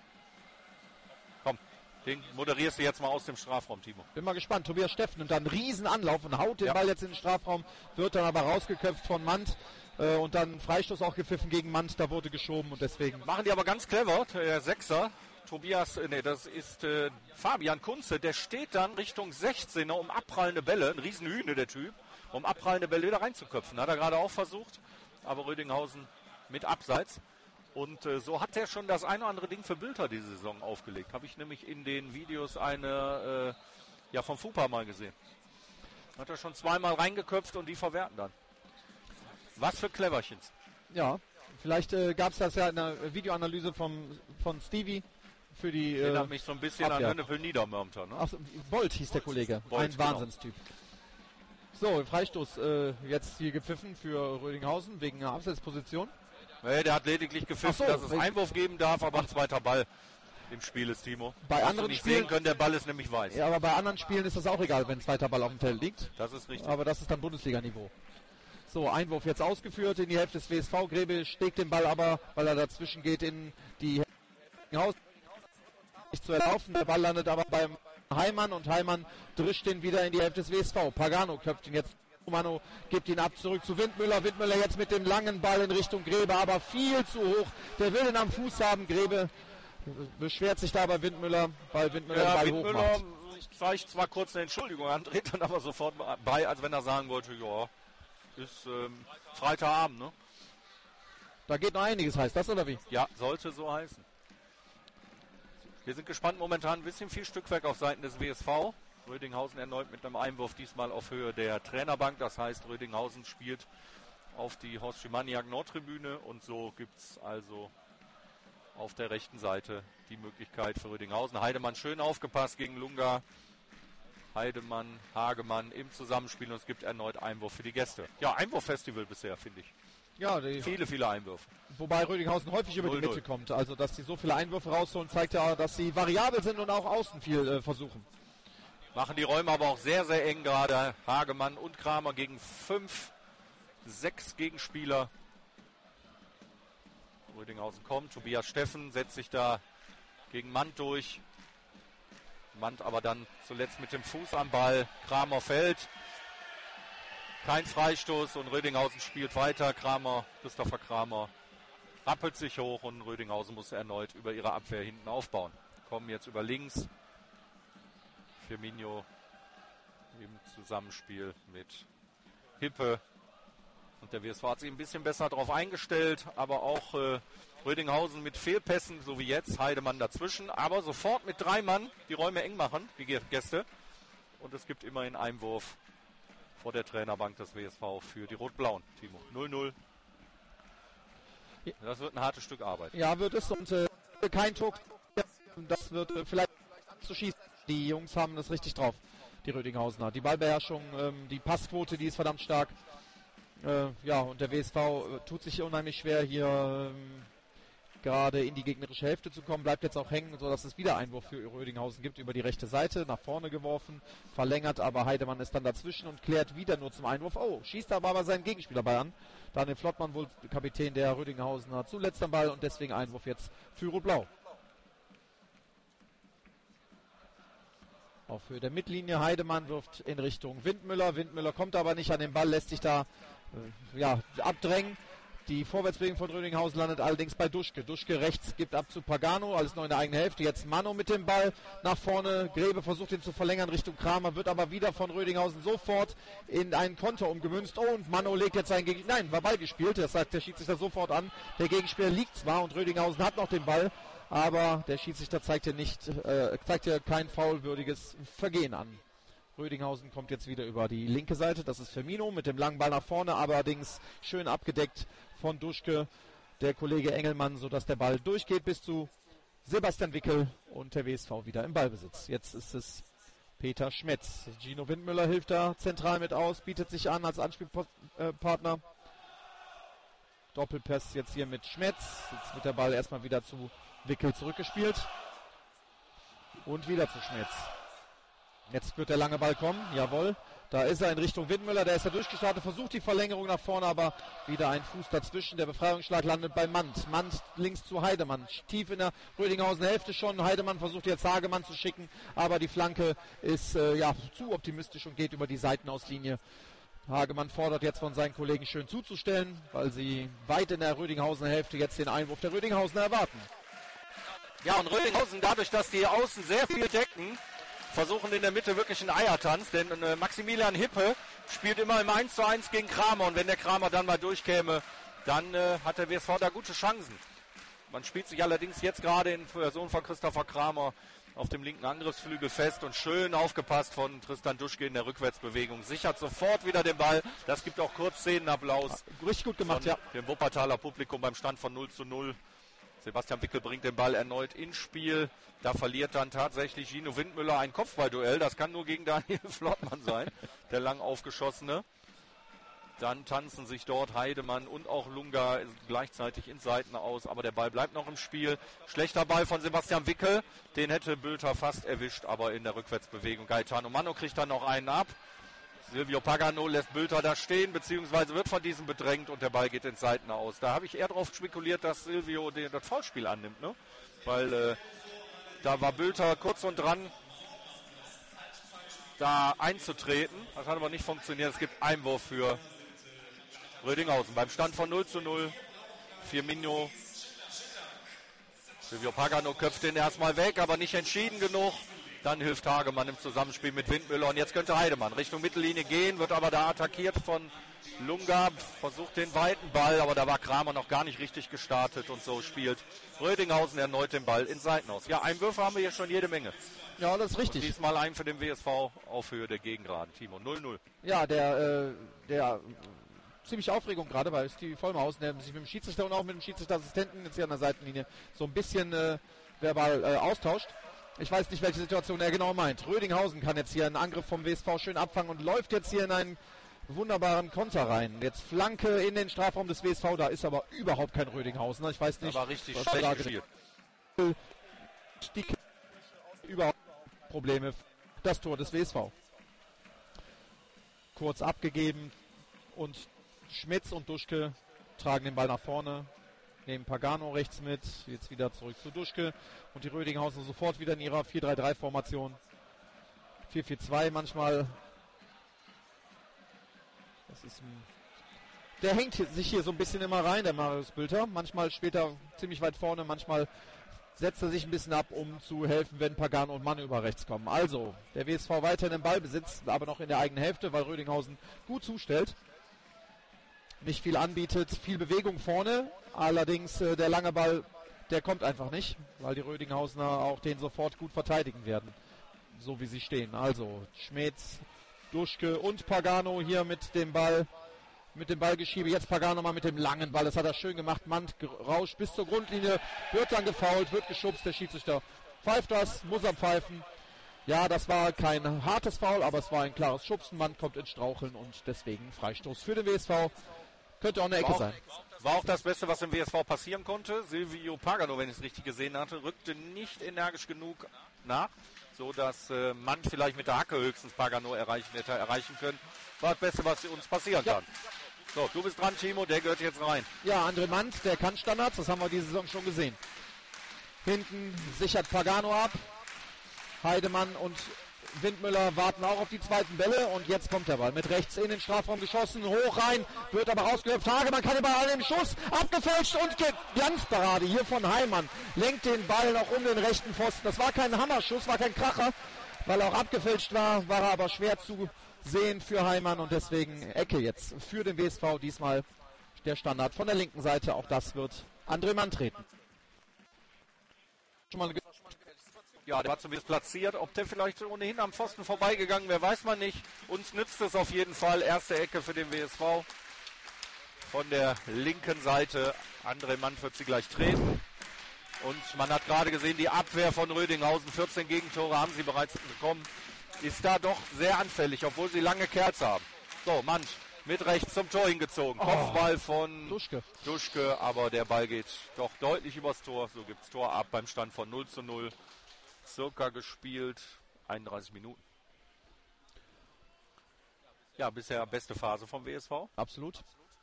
Komm, den moderierst du jetzt mal aus dem Strafraum, Timo. Bin mal gespannt. Tobias Steffen nimmt dann einen riesen Anlauf und haut den Ja. Ball jetzt in den Strafraum, wird dann aber rausgeköpft von Mant äh, und dann Freistoß auch gepfiffen gegen Mant, da wurde geschoben und deswegen... Machen die aber ganz clever, der Sechser, Tobias, äh, nee, das ist äh, Fabian Kunze, der steht dann Richtung sechzehner um abprallende Bälle, ein Riesenhühne der Typ, um abprallende Bälle wieder reinzuköpfen. Hat er gerade auch versucht, aber Rödinghausen mit Abseits. Und äh, so hat er schon das eine oder andere Ding für Bülter diese Saison aufgelegt. Habe ich nämlich in den Videos eine, äh, ja, vom Fupa mal gesehen. Hat er schon zweimal reingeköpft und die verwerten dann. Was für Cleverchens. Ja, vielleicht äh, gab es das ja in der Videoanalyse vom, von Stevie für die... Äh, Erinnert mich so ein bisschen Abwehr. an Hönnepel Niedermörmter, ne? Ach, so, Bolt hieß der Kollege, Bolt, ein genau. Wahnsinnstyp. So, Freistoß äh, jetzt hier gepfiffen für Rödinghausen wegen einer Absetzposition. Nee, der hat lediglich gepfiffen, Ach so, dass es wenn- Einwurf geben darf, aber ein zweiter Ball im Spiel ist, Timo. Bei Hast du anderen nicht Spielen- sehen können, der Ball ist nämlich weiß. Ja, aber bei anderen Spielen ist das auch egal, wenn ein zweiter Ball auf dem Feld liegt. Das ist richtig. Aber das ist dann Bundesliga-Niveau. So, Einwurf jetzt ausgeführt in die Hälfte des W S V. Grebe steckt den Ball aber, weil er dazwischen geht, in die Haus. Nicht zu erlaufen. Der Ball landet aber beim Heimann und Heimann drischt den wieder in die Hälfte des W S V. Pagano köpft ihn jetzt. Mano gibt ihn ab, zurück zu Windmüller. Windmüller jetzt mit dem langen Ball in Richtung Grebe, aber viel zu hoch. Der will ihn am Fuß haben. Grebe beschwert sich da bei Windmüller, weil Windmüller Ja, den Ball Windmüller hochmacht. zeigt zwar kurz eine Entschuldigung an, dreht dann aber sofort bei, als wenn er sagen wollte, ja, ist ähm, Freitagabend, ne? Da geht noch einiges, heißt das, oder wie? Ja, sollte so heißen. Wir sind gespannt, momentan ein bisschen viel Stückwerk auf Seiten des W S V. Rödinghausen erneut mit einem Einwurf, diesmal auf Höhe der Trainerbank. Das heißt, Rödinghausen spielt auf die Horst Schimaniak Nordtribüne und so gibt es also auf der rechten Seite die Möglichkeit für Rödinghausen. Heidemann schön aufgepasst gegen Lunga. Heidemann, Hagemann im Zusammenspiel und es gibt erneut Einwurf für die Gäste. Ja, Einwurffestival bisher, finde ich. Ja, die, Viele, viele Einwürfe. wobei Rödinghausen häufig über null die null. Mitte kommt. Also, dass sie so viele Einwürfe rausholen, zeigt ja, dass sie variabel sind und auch außen viel äh, versuchen. Machen die Räume aber auch sehr, sehr eng gerade. Hagemann und Kramer gegen fünf, sechs Gegenspieler. Rödinghausen kommt. Tobias Steffen setzt sich da gegen Mant durch. Mant aber dann zuletzt mit dem Fuß am Ball. Kramer fällt. Kein Freistoß und Rödinghausen spielt weiter. Kramer, Christopher Kramer rappelt sich hoch und Rödinghausen muss erneut über ihre Abwehr hinten aufbauen. Kommen jetzt über links. Firmino im Zusammenspiel mit Hippe. Und der W S V hat sich ein bisschen besser darauf eingestellt, aber auch äh, Rödinghausen mit Fehlpässen, so wie jetzt, Heidemann dazwischen, aber sofort mit drei Mann die Räume eng machen, die Gäste. Und es gibt immerhin Einwurf vor der Trainerbank des W S V für die Rot-Blauen, Timo. null null. Das wird ein hartes Stück Arbeit. Ja, wird es. Und äh, kein Tor. Das wird äh, vielleicht zu schießen. Die Jungs haben das richtig drauf, die Rödinghausener. Die Ballbeherrschung, ähm, die Passquote, die ist verdammt stark. Äh, ja, und der W S V äh, tut sich hier unheimlich schwer, hier ähm, gerade in die gegnerische Hälfte zu kommen. Bleibt jetzt auch hängen, sodass es wieder Einwurf für Rödinghausen gibt, über die rechte Seite, nach vorne geworfen, verlängert, aber Heidemann ist dann dazwischen und klärt wieder nur zum Einwurf. Oh, schießt aber, aber seinen Gegenspieler bei an. Daniel Flottmann, wohl Kapitän der Rödinghausener, zuletzt am Ball und deswegen Einwurf jetzt für Rot-Blau. Auf Höhe der Mittellinie, Heidemann wirft in Richtung Windmüller. Windmüller kommt aber nicht an den Ball, lässt sich da äh, ja, abdrängen. Die Vorwärtsbewegung von Rödinghausen landet allerdings bei Duschke. Duschke rechts gibt ab zu Pagano, alles noch in der eigenen Hälfte. Jetzt Mano mit dem Ball nach vorne. Grebe versucht ihn zu verlängern Richtung Kramer, wird aber wieder von Rödinghausen sofort in einen Konter umgemünzt. Oh, und Mano legt jetzt seinen Gegenspieler. Nein, war Ball gespielt, das sagt der Schiedsrichter sofort an. Der Gegenspieler liegt zwar und Rödinghausen hat noch den Ball, aber der Schiedsrichter zeigt hier nicht, äh, zeigt hier kein foulwürdiges Vergehen an. Rödinghausen kommt jetzt wieder über die linke Seite. Das ist Firmino mit dem langen Ball nach vorne, allerdings schön abgedeckt von Duschke, der Kollege Engelmann, sodass der Ball durchgeht bis zu Sebastian Wickel und der W S V wieder im Ballbesitz. Jetzt ist es Peter Schmetz. Gino Windmüller hilft da zentral mit aus, bietet sich an als Anspielpartner. Doppelpass jetzt hier mit Schmetz. Jetzt wird der Ball erstmal wieder zu Wickel zurückgespielt. Und wieder zu Schmetz. Jetzt wird der lange Ball kommen, jawohl. Da ist er in Richtung Windmüller, der ist da durchgestartet, versucht die Verlängerung nach vorne, aber wieder ein Fuß dazwischen. Der Befreiungsschlag landet bei Mand. Mand links zu Heidemann, tief in der Rödinghausen Hälfte schon. Heidemann versucht jetzt Hagemann zu schicken, aber die Flanke ist äh, ja zu optimistisch und geht über die Seitenauslinie. Hagemann fordert jetzt von seinen Kollegen schön zuzustellen, weil sie weit in der Rödinghausen Hälfte jetzt den Einwurf der Rödinghausener erwarten. Ja, und Rödinghausen, dadurch, dass die Außen sehr viel decken, versuchen in der Mitte wirklich einen Eiertanz, denn äh, Maximilian Hippe spielt immer im eins zu eins gegen Kramer und wenn der Kramer dann mal durchkäme, dann äh, hat der W S V da gute Chancen. Man spielt sich allerdings jetzt gerade in Person von Christopher Kramer auf dem linken Angriffsflügel fest und schön aufgepasst von Tristan Duschke in der Rückwärtsbewegung. Sichert sofort wieder den Ball. Das gibt auch kurz Szenenapplaus. Richtig gut gemacht, von ja. Dem Wuppertaler Publikum beim Stand von null zu null. Sebastian Wickel bringt den Ball erneut ins Spiel. Da verliert dann tatsächlich Gino Windmüller ein Kopfballduell. Das kann nur gegen Daniel Flottmann sein, der lang aufgeschossene. Dann tanzen sich dort Heidemann und auch Lunga gleichzeitig in Seiten aus. Aber der Ball bleibt noch im Spiel. Schlechter Ball von Sebastian Wickel. Den hätte Bülter fast erwischt, aber in der Rückwärtsbewegung. Gaetano Mano kriegt dann noch einen ab. Silvio Pagano lässt Bülter da stehen, beziehungsweise wird von diesem bedrängt und der Ball geht ins Seiten aus. Da habe ich eher darauf spekuliert, dass Silvio den, das Foulspiel annimmt, ne? Weil äh, da war Bülter kurz und dran, da einzutreten. Das hat aber nicht funktioniert. Es gibt Einwurf für Rödinghausen. Beim Stand von null zu null. Firmino. Silvio Pagano köpft den erstmal weg, aber nicht entschieden genug. Dann hilft Hagemann im Zusammenspiel mit Windmüller. Und jetzt könnte Heidemann Richtung Mittellinie gehen, wird aber da attackiert von Lunga. Versucht den weiten Ball, aber da war Kramer noch gar nicht richtig gestartet. Und so spielt Rödinghausen erneut den Ball ins Seitenaus. Ja, Einwürfe haben wir hier schon jede Menge. Ja, das ist richtig. Und diesmal ein für den W S V auf Höhe der Gegengraden. Timo, null null. Ja, der, äh, der ziemlich Aufregung gerade, weil Stevie Vollmausen, der sich mit dem Schiedsrichter und auch mit dem Schiedsrichterassistenten jetzt hier an der Seitenlinie so ein bisschen äh, verbal äh, austauscht. Ich weiß nicht, welche Situation er genau meint. Rödinghausen kann jetzt hier einen Angriff vom W S V schön abfangen und läuft jetzt hier in einen wunderbaren Konter rein. Jetzt Flanke in den Strafraum des W S V, da ist aber überhaupt kein Rödinghausen. Ich weiß nicht, da war richtig was schlecht da gespielt. Die überhaupt Probleme. Das Tor des W S V. Kurz abgegeben und Schmitz und Duschke tragen den Ball nach vorne. Nehmen Pagano rechts mit, jetzt wieder zurück zu Duschke und die Rödinghausen sofort wieder in ihrer vier drei drei Formation. vier vier zwei manchmal. Das ist ein der hängt sich hier so ein bisschen immer rein, der Marius Bülter. Manchmal später ziemlich weit vorne, manchmal setzt er sich ein bisschen ab, um zu helfen, wenn Pagano und Mann über rechts kommen. Also, der W S V weiterhin im Ballbesitz, aber noch in der eigenen Hälfte, weil Rödinghausen gut zustellt. nicht viel anbietet, viel Bewegung vorne. Allerdings äh, der lange Ball, der kommt einfach nicht, weil die Rödinghausener auch den sofort gut verteidigen werden, so wie sie stehen. Also Schmetz, Duschke und Pagano hier mit dem Ball, mit dem Ballgeschiebe. Jetzt Pagano mal mit dem langen Ball, das hat er schön gemacht. Mand rauscht bis zur Grundlinie, wird dann gefoult, wird geschubst, der Schiedsrichter pfeift das, muss er pfeifen. Ja, das war kein hartes Foul, aber es war ein klares Schubsen. Mann kommt ins Straucheln und deswegen Freistoß für den W S V. Könnte auch eine Ecke war auch, sein. War auch das Beste, was im W S V passieren konnte. Silvio Pagano, wenn ich es richtig gesehen hatte, rückte nicht energisch genug nach, sodass äh, Mann vielleicht mit der Hacke höchstens Pagano erreichen hätte erreichen können. War das Beste, was uns passieren ja. kann. So, du bist dran, Timo, der gehört jetzt rein. Ja, André Mann, der kann Standards, das haben wir diese Saison schon gesehen. Hinten sichert Pagano ab. Heidemann und Windmüller warten auch auf die zweiten Bälle und jetzt kommt der Ball mit rechts in den Strafraum geschossen, hoch rein, wird aber rausgeköpft. Hagemann kann den Ball an den Schuss, abgefälscht und Glanzparade hier von Heimann. Lenkt den Ball noch um den rechten Pfosten. Das war kein Hammerschuss, war kein Kracher, weil er auch abgefälscht war, war er aber schwer zu sehen für Heimann und deswegen Ecke jetzt für den W S V. Diesmal der Standard von der linken Seite, auch das wird André Mann treten. Schon mal Ja, der war zumindest platziert. Ob der vielleicht ohnehin am Pfosten vorbeigegangen wäre, weiß man nicht. Uns nützt es auf jeden Fall. Erste Ecke für den W S V. Von der linken Seite. André Mann wird sie gleich treten. Und man hat gerade gesehen, die Abwehr von Rödinghausen, vierzehn Gegentore haben sie bereits bekommen, ist da doch sehr anfällig, obwohl sie lange Kerls haben. So, Mann mit rechts zum Tor hingezogen. Oh. Kopfball von Duschke. Duschke, aber der Ball geht doch deutlich übers Tor. So gibt es Tor ab beim Stand von null zu null. Circa gespielt, einunddreißig Minuten. Ja, bisher beste Phase vom W S V. Absolut.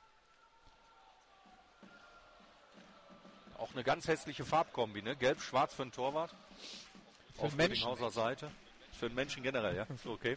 Auch eine ganz hässliche Farbkombi, ne? Gelb-Schwarz für einen Torwart. Für auf Menschen. Rödinghauser Seite. Für den Menschen generell, ja. Okay.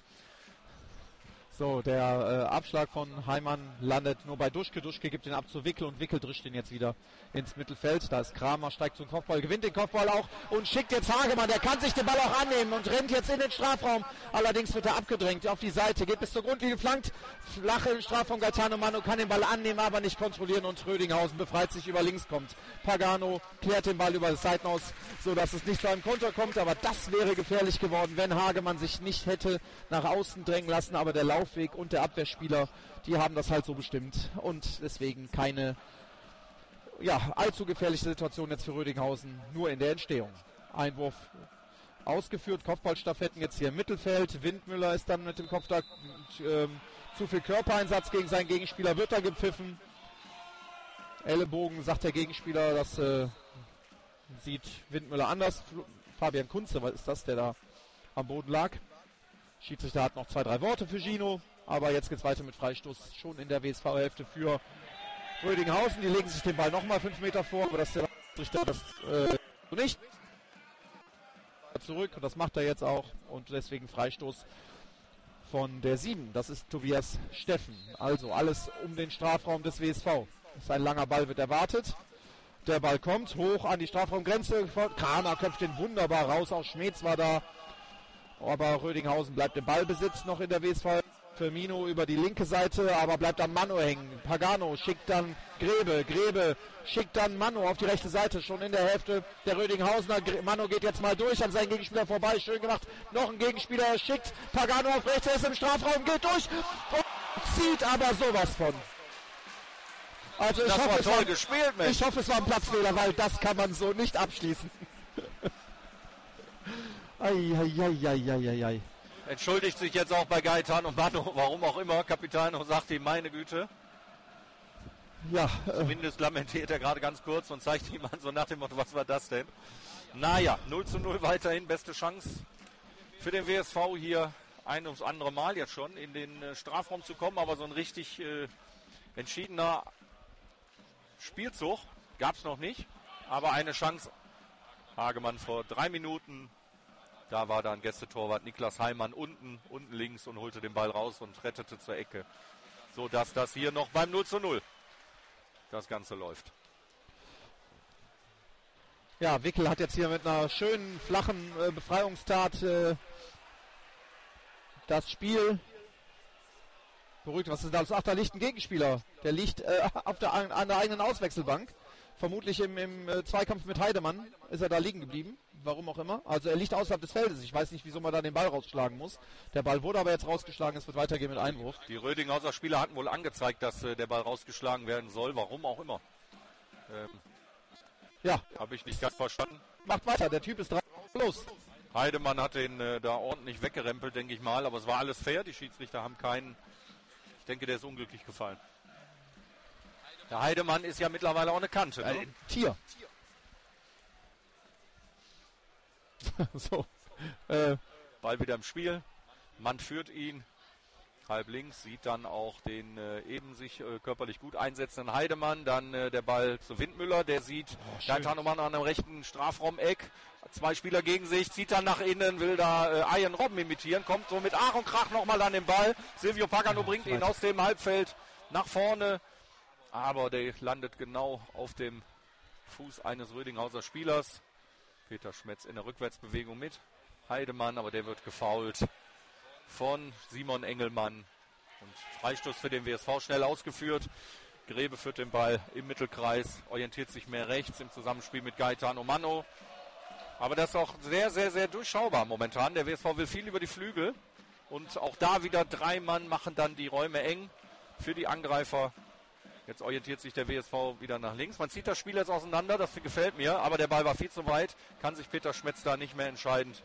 So, der äh, Abschlag von Heimann landet nur bei Duschke. Duschke gibt den ab zu Wickel und Wickel drischt den jetzt wieder ins Mittelfeld. Da ist Kramer, steigt zum Kopfball, gewinnt den Kopfball auch und schickt jetzt Hagemann. Der kann sich den Ball auch annehmen und rennt jetzt in den Strafraum. Allerdings wird er abgedrängt auf die Seite, geht bis zur Grundlinie, flankt, flach im Strafraum. Gaetano Mano kann den Ball annehmen, aber nicht kontrollieren und Rödinghausen befreit sich, über links kommt. Pagano klärt den Ball über das Seitenaus, sodass es nicht zu einem Konter kommt. Aber das wäre gefährlich geworden, wenn Hagemann sich nicht hätte nach außen drängen lassen. Aber der Lauf und der Abwehrspieler, die haben das halt so bestimmt und deswegen keine ja, allzu gefährliche Situation jetzt für Rödinghausen, nur in der Entstehung. Einwurf ausgeführt, Kopfballstaffetten jetzt hier im Mittelfeld, Windmüller ist dann mit dem Kopf da, ähm, zu viel Körpereinsatz gegen seinen Gegenspieler, wird da gepfiffen. Ellenbogen, sagt der Gegenspieler, das äh, sieht Windmüller anders. Fabian Kunze, was ist das, der da am Boden lag? Schiedsrichter hat noch zwei, drei Worte für Gino, aber jetzt geht es weiter mit Freistoß schon in der W S V-Hälfte für Rödinghausen. Die legen sich den Ball nochmal fünf Meter vor, aber das der Richter das äh, nicht. Zurück und das macht er jetzt auch und deswegen Freistoß von der sieben. Das ist Tobias Steffen. Also alles um den Strafraum des W S V. Sein langer Ball wird erwartet. Der Ball kommt hoch an die Strafraumgrenze. Kramer köpft den wunderbar raus. Auch Schmetz war da. Aber Rödinghausen bleibt im Ballbesitz noch in der W S V. Firmino über die linke Seite, aber bleibt an Mano hängen. Pagano schickt dann Grebe. Grebe schickt dann Mano auf die rechte Seite, schon in der Hälfte der Rödinghausener. Mano geht jetzt mal durch an seinen Gegenspieler vorbei. Schön gemacht. Noch ein Gegenspieler schickt Pagano auf rechts. Er ist im Strafraum, geht durch und zieht aber sowas von. Also ich das hoffe, war es toll war, gespielt, Mensch. ich hoffe, es war ein Platzfehler, weil das kann man so nicht abschließen. Eieieiei. Entschuldigt sich jetzt auch bei Gaetano Mano, warum auch immer. Capitano sagt ihm, meine Güte. Ja. Zumindest lamentiert er gerade ganz kurz und zeigt ihm an, so nach dem Motto, was war das denn? Naja, null zu null weiterhin, beste Chance für den W S V hier ein ums andere Mal jetzt schon in den äh, Strafraum zu kommen, aber so ein richtig äh, entschiedener Spielzug gab es noch nicht, aber eine Chance. Hagemann vor drei Minuten, da war dann Gästetorwart Niklas Heimann unten, unten links und holte den Ball raus und rettete zur Ecke, sodass das hier noch beim null zu null das Ganze läuft. Ja, Wickel hat jetzt hier mit einer schönen, flachen äh, Befreiungstat äh, das Spiel Beruhigt, was ist da? Ach, da liegt ein Gegenspieler. Der liegt äh, auf der, an der eigenen Auswechselbank. Vermutlich im, im äh, Zweikampf mit Heidemann ist er da liegen geblieben. Warum auch immer. Also er liegt außerhalb des Feldes. Ich weiß nicht, wieso man da den Ball rausschlagen muss. Der Ball wurde aber jetzt rausgeschlagen. Es wird weitergehen mit Einwurf. Die Rödinghauser Spieler hatten wohl angezeigt, dass äh, der Ball rausgeschlagen werden soll. Warum auch immer. Ähm, ja. Habe ich nicht ganz verstanden. Macht weiter. Der Typ ist dran. Los. Heidemann hat den äh, da ordentlich weggerempelt, denke ich mal. Aber es war alles fair. Die Schiedsrichter haben keinen... Ich denke, der ist unglücklich gefallen. Der Heidemann ist ja mittlerweile auch eine Kante. Ne? Äh, Tier. so. Äh. Ball wieder im Spiel. Mann führt ihn. Halb links, sieht dann auch den äh, eben sich äh, körperlich gut einsetzenden Heidemann. Dann äh, der Ball zu Windmüller. Der sieht oh, Gaetano Mann an einem rechten Strafraumeck. Zwei Spieler gegen sich, zieht dann nach innen, will da äh, Ian Robben imitieren. Kommt so mit Ach und Krach nochmal an den Ball. Silvio Pagano bringt ihn aus dem Halbfeld nach vorne. Aber der landet genau auf dem Fuß eines Rödinghauser Spielers. Peter Schmetz in der Rückwärtsbewegung mit Heidemann, aber der wird gefoult von Simon Engelmann. Und Freistoß für den W S V schnell ausgeführt. Grebe führt den Ball im Mittelkreis, orientiert sich mehr rechts im Zusammenspiel mit Gaetano Manno. Aber das ist auch sehr, sehr, sehr durchschaubar momentan. Der W S V will viel über die Flügel. Und auch da wieder drei Mann machen dann die Räume eng für die Angreifer. Jetzt orientiert sich der W S V wieder nach links. Man zieht das Spiel jetzt auseinander, das gefällt mir. Aber der Ball war viel zu weit. Kann sich Peter Schmetz da nicht mehr entscheidend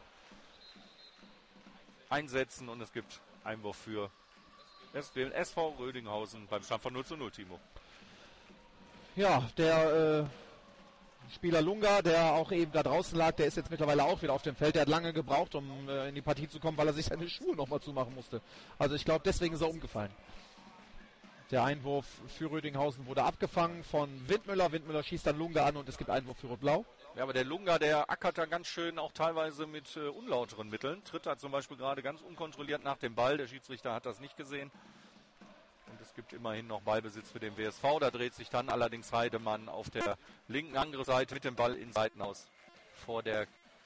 einsetzen. Und es gibt Einwurf für den S V Rödinghausen beim Stand von null zu null, Timo. Ja, der äh, Spieler Lunga, der auch eben da draußen lag, der ist jetzt mittlerweile auch wieder auf dem Feld. Der hat lange gebraucht, um äh, in die Partie zu kommen, weil er sich seine Schuhe nochmal zumachen musste. Also ich glaube, deswegen ist er umgefallen. Der Einwurf für Rödinghausen wurde abgefangen von Windmüller. Windmüller schießt dann Lunga an und es gibt Einwurf für Rot-Blau. Ja, aber der Lunga, der ackert da ganz schön auch teilweise mit äh, unlauteren Mitteln. Tritt da zum Beispiel gerade ganz unkontrolliert nach dem Ball. Der Schiedsrichter hat das nicht gesehen. Und es gibt immerhin noch Ballbesitz für den W S V. Da dreht sich dann allerdings Heidemann auf der linken Angriffsseite mit dem Ball in Seitenhaus vor der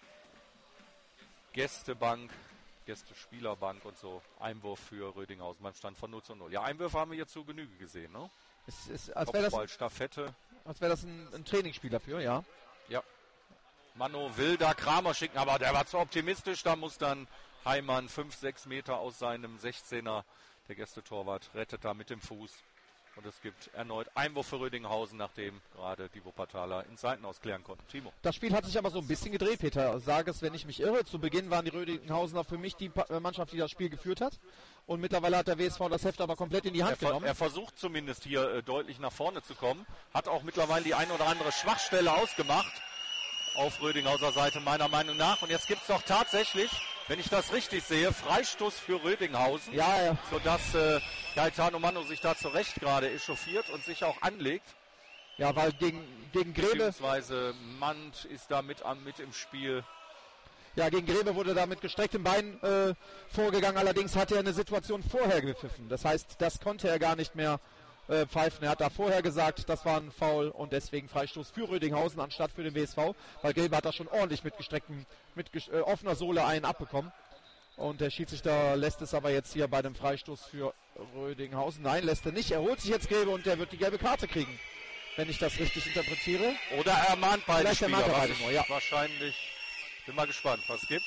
Gästebank. Gäste-Spielerbank und so. Einwurf für Rödinghausen beim Stand von null zu null. Ja, Einwürfe haben wir hier zu Genüge gesehen, ne? Es ist, als wäre das, Stafette. Als wäre das ein, ein Trainingsspiel dafür, ja. Ja. Mano will da Kramer schicken, aber der war zu optimistisch. Da muss dann Heimann fünf, sechs Meter aus seinem sechzehner. Der Gästetorwart rettet da mit dem Fuß. Und es gibt erneut Einwurf für Rödinghausen, nachdem gerade die Wuppertaler ins Seitenhaus klären konnten. Timo. Das Spiel hat sich aber so ein bisschen gedreht, Peter. Sage es, wenn ich mich irre. Zu Beginn waren die Rödinghausener für mich die Mannschaft, die das Spiel geführt hat. Und mittlerweile hat der W S V das Heft aber komplett in die Hand er genommen. Er versucht zumindest hier äh, deutlich nach vorne zu kommen. Hat auch mittlerweile die ein oder andere Schwachstelle ausgemacht. Auf Rödinghauser Seite meiner Meinung nach. Und jetzt gibt es doch tatsächlich, wenn ich das richtig sehe, Freistoß für Rödinghausen. Ja, ja. Sodass äh, Gaetano Manno sich da zurecht gerade echauffiert und sich auch anlegt. Ja, weil gegen, gegen Grebe... Beziehungsweise Mand ist da mit, mit im Spiel. Ja, gegen Grebe wurde da mit gestrecktem Bein äh, vorgegangen. Allerdings hat er eine Situation vorher gepfiffen. Das heißt, das konnte er gar nicht mehr äh, pfeifen. Er hat da vorher gesagt, das war ein Foul und deswegen Freistoß für Rödinghausen anstatt für den W S V. Weil Grebe hat da schon ordentlich mit gestrecktem, mit ges- äh, offener Sohle einen abbekommen. Und der Schiedsrichter lässt es aber jetzt hier bei dem Freistoß für Rödinghausen. Nein, lässt er nicht. Er holt sich jetzt Grebe und der wird die gelbe Karte kriegen, wenn ich das richtig interpretiere. Oder er mahnt beide Vielleicht Spieler. ermahnt er beide was nur, ja. Wahrscheinlich. Bin mal gespannt, was es gibt.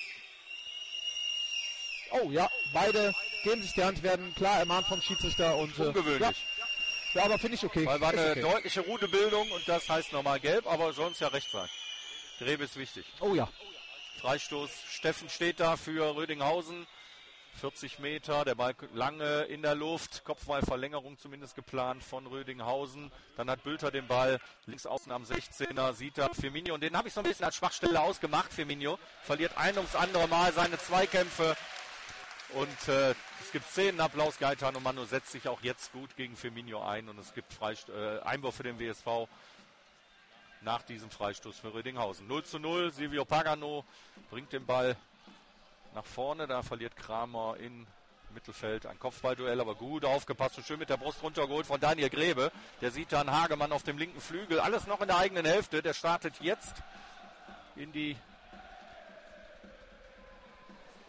Oh ja, beide geben sich die Hand, werden klar ermahnt vom Schiedsrichter. Und, ungewöhnlich. Äh, ja. ja, aber finde ich okay. Weil war ist eine okay. deutliche Rudebildung und das heißt normal gelb, aber soll uns ja recht sein. Grebe ist wichtig. Oh ja. Freistoß. Steffen steht da für Rödinghausen. vierzig Meter, der Ball lange in der Luft. Kopfballverlängerung zumindest geplant von Rödinghausen. Dann hat Bülter den Ball links außen am sechzehner. Sieht er Firmino. Und den habe ich so ein bisschen als Schwachstelle ausgemacht. Firmino verliert ein ums andere Mal seine Zweikämpfe. Und äh, es gibt Szenenapplaus. Gaetano Manno setzt sich auch jetzt gut gegen Firmino ein. Und es gibt Freist- äh, Einwurf für den W S V. Nach diesem Freistoß für Rödinghausen. null zu null. Silvio Pagano bringt den Ball nach vorne. Da verliert Kramer in Mittelfeld ein Kopfballduell, aber gut aufgepasst und schön mit der Brust runtergeholt von Daniel Grebe. Der sieht dann Hagemann auf dem linken Flügel. Alles noch in der eigenen Hälfte. Der startet jetzt in die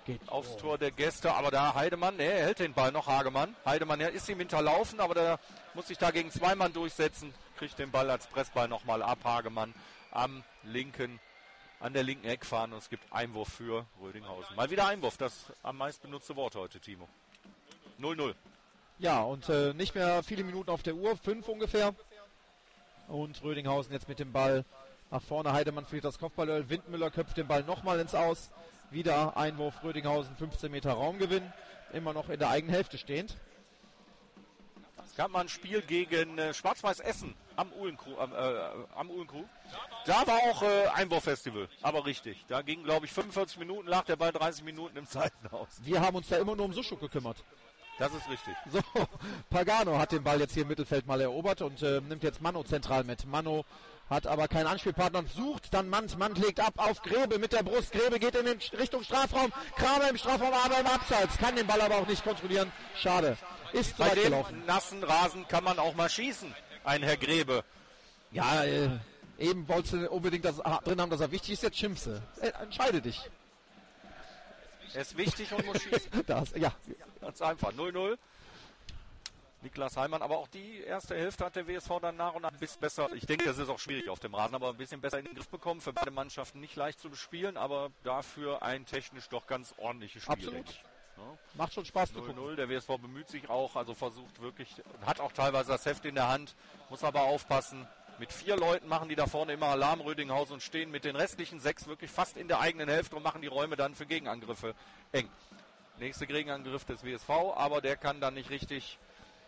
Geht aufs oh. Tor der Gäste, aber da Heidemann, ne, er hält den Ball noch, Hagemann. Heidemann, ja, ist ihm hinterlaufen, aber der muss sich da gegen zwei Mann durchsetzen, kriegt den Ball als Pressball nochmal ab, Hagemann am linken, an der linken Eckfahne und es gibt Einwurf für Rödinghausen. Mal wieder Einwurf, das am meist benutzte Wort heute, Timo. null null. Ja, und äh, nicht mehr viele Minuten auf der Uhr, fünf ungefähr. Und Rödinghausen jetzt mit dem Ball nach vorne. Heidemann verliert das Kopfballduell, Windmüller köpft den Ball nochmal ins Aus. Wieder Einwurf Rödinghausen, fünfzehn Meter Raumgewinn. Immer noch in der eigenen Hälfte stehend. Es gab mal ein Spiel gegen äh, Schwarz-Weiß Essen am Uhlenkrug. Äh, am Uhlenkrug. Da war auch äh, Einwurffestival, aber richtig. Da ging, glaube ich, fünfundvierzig Minuten, lag der Ball dreißig Minuten im Zeitenhaus. Wir haben uns da immer nur um Suschuk gekümmert. Das ist richtig. So, Pagano hat den Ball jetzt hier im Mittelfeld mal erobert und äh, nimmt jetzt Mano zentral mit. Mano hat aber keinen Anspielpartner und sucht dann Mand. Mand legt ab auf Grebe mit der Brust. Grebe geht in den Richtung Strafraum. Kramer im Strafraum, aber im Abseits. Kann den Ball aber auch nicht kontrollieren. Schade. Ist zu Bei weit dem gelaufen. nassen Rasen kann man auch mal schießen, ein Herr Grebe. Ja, äh, eben wolltest du unbedingt das drin haben, dass er wichtig ist. Jetzt schimpfst äh, entscheide dich. Er ist wichtig und muss schießen. Das, ja. Ganz einfach. null null. Niklas Heimann, aber auch die erste Hälfte hat der W S V dann nach und nach ein bisschen besser. Ich denke, das ist auch schwierig auf dem Rasen, aber ein bisschen besser in den Griff bekommen. Für beide Mannschaften nicht leicht zu bespielen, aber dafür ein technisch doch ganz ordentliches Spiel. Absolut. Ja. Macht schon Spaß zu gucken. null null. Der W S V bemüht sich auch, also versucht wirklich, hat auch teilweise das Heft in der Hand, muss aber aufpassen. Mit vier Leuten machen die da vorne immer Alarm, Rödinghausen, und stehen mit den restlichen sechs wirklich fast in der eigenen Hälfte und machen die Räume dann für Gegenangriffe eng. Nächster Gegenangriff des W S V, aber der kann dann nicht richtig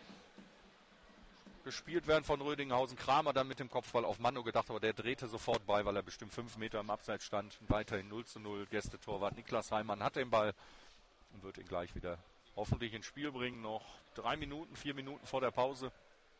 gespielt werden von Rödinghausen. Kramer dann mit dem Kopfball auf Mano gedacht, aber der drehte sofort bei, weil er bestimmt fünf Meter im Abseits stand. Weiterhin null zu null. Gästetorwart Niklas Heimann hat den Ball und wird ihn gleich wieder hoffentlich ins Spiel bringen. Noch drei Minuten, vier Minuten vor der Pause.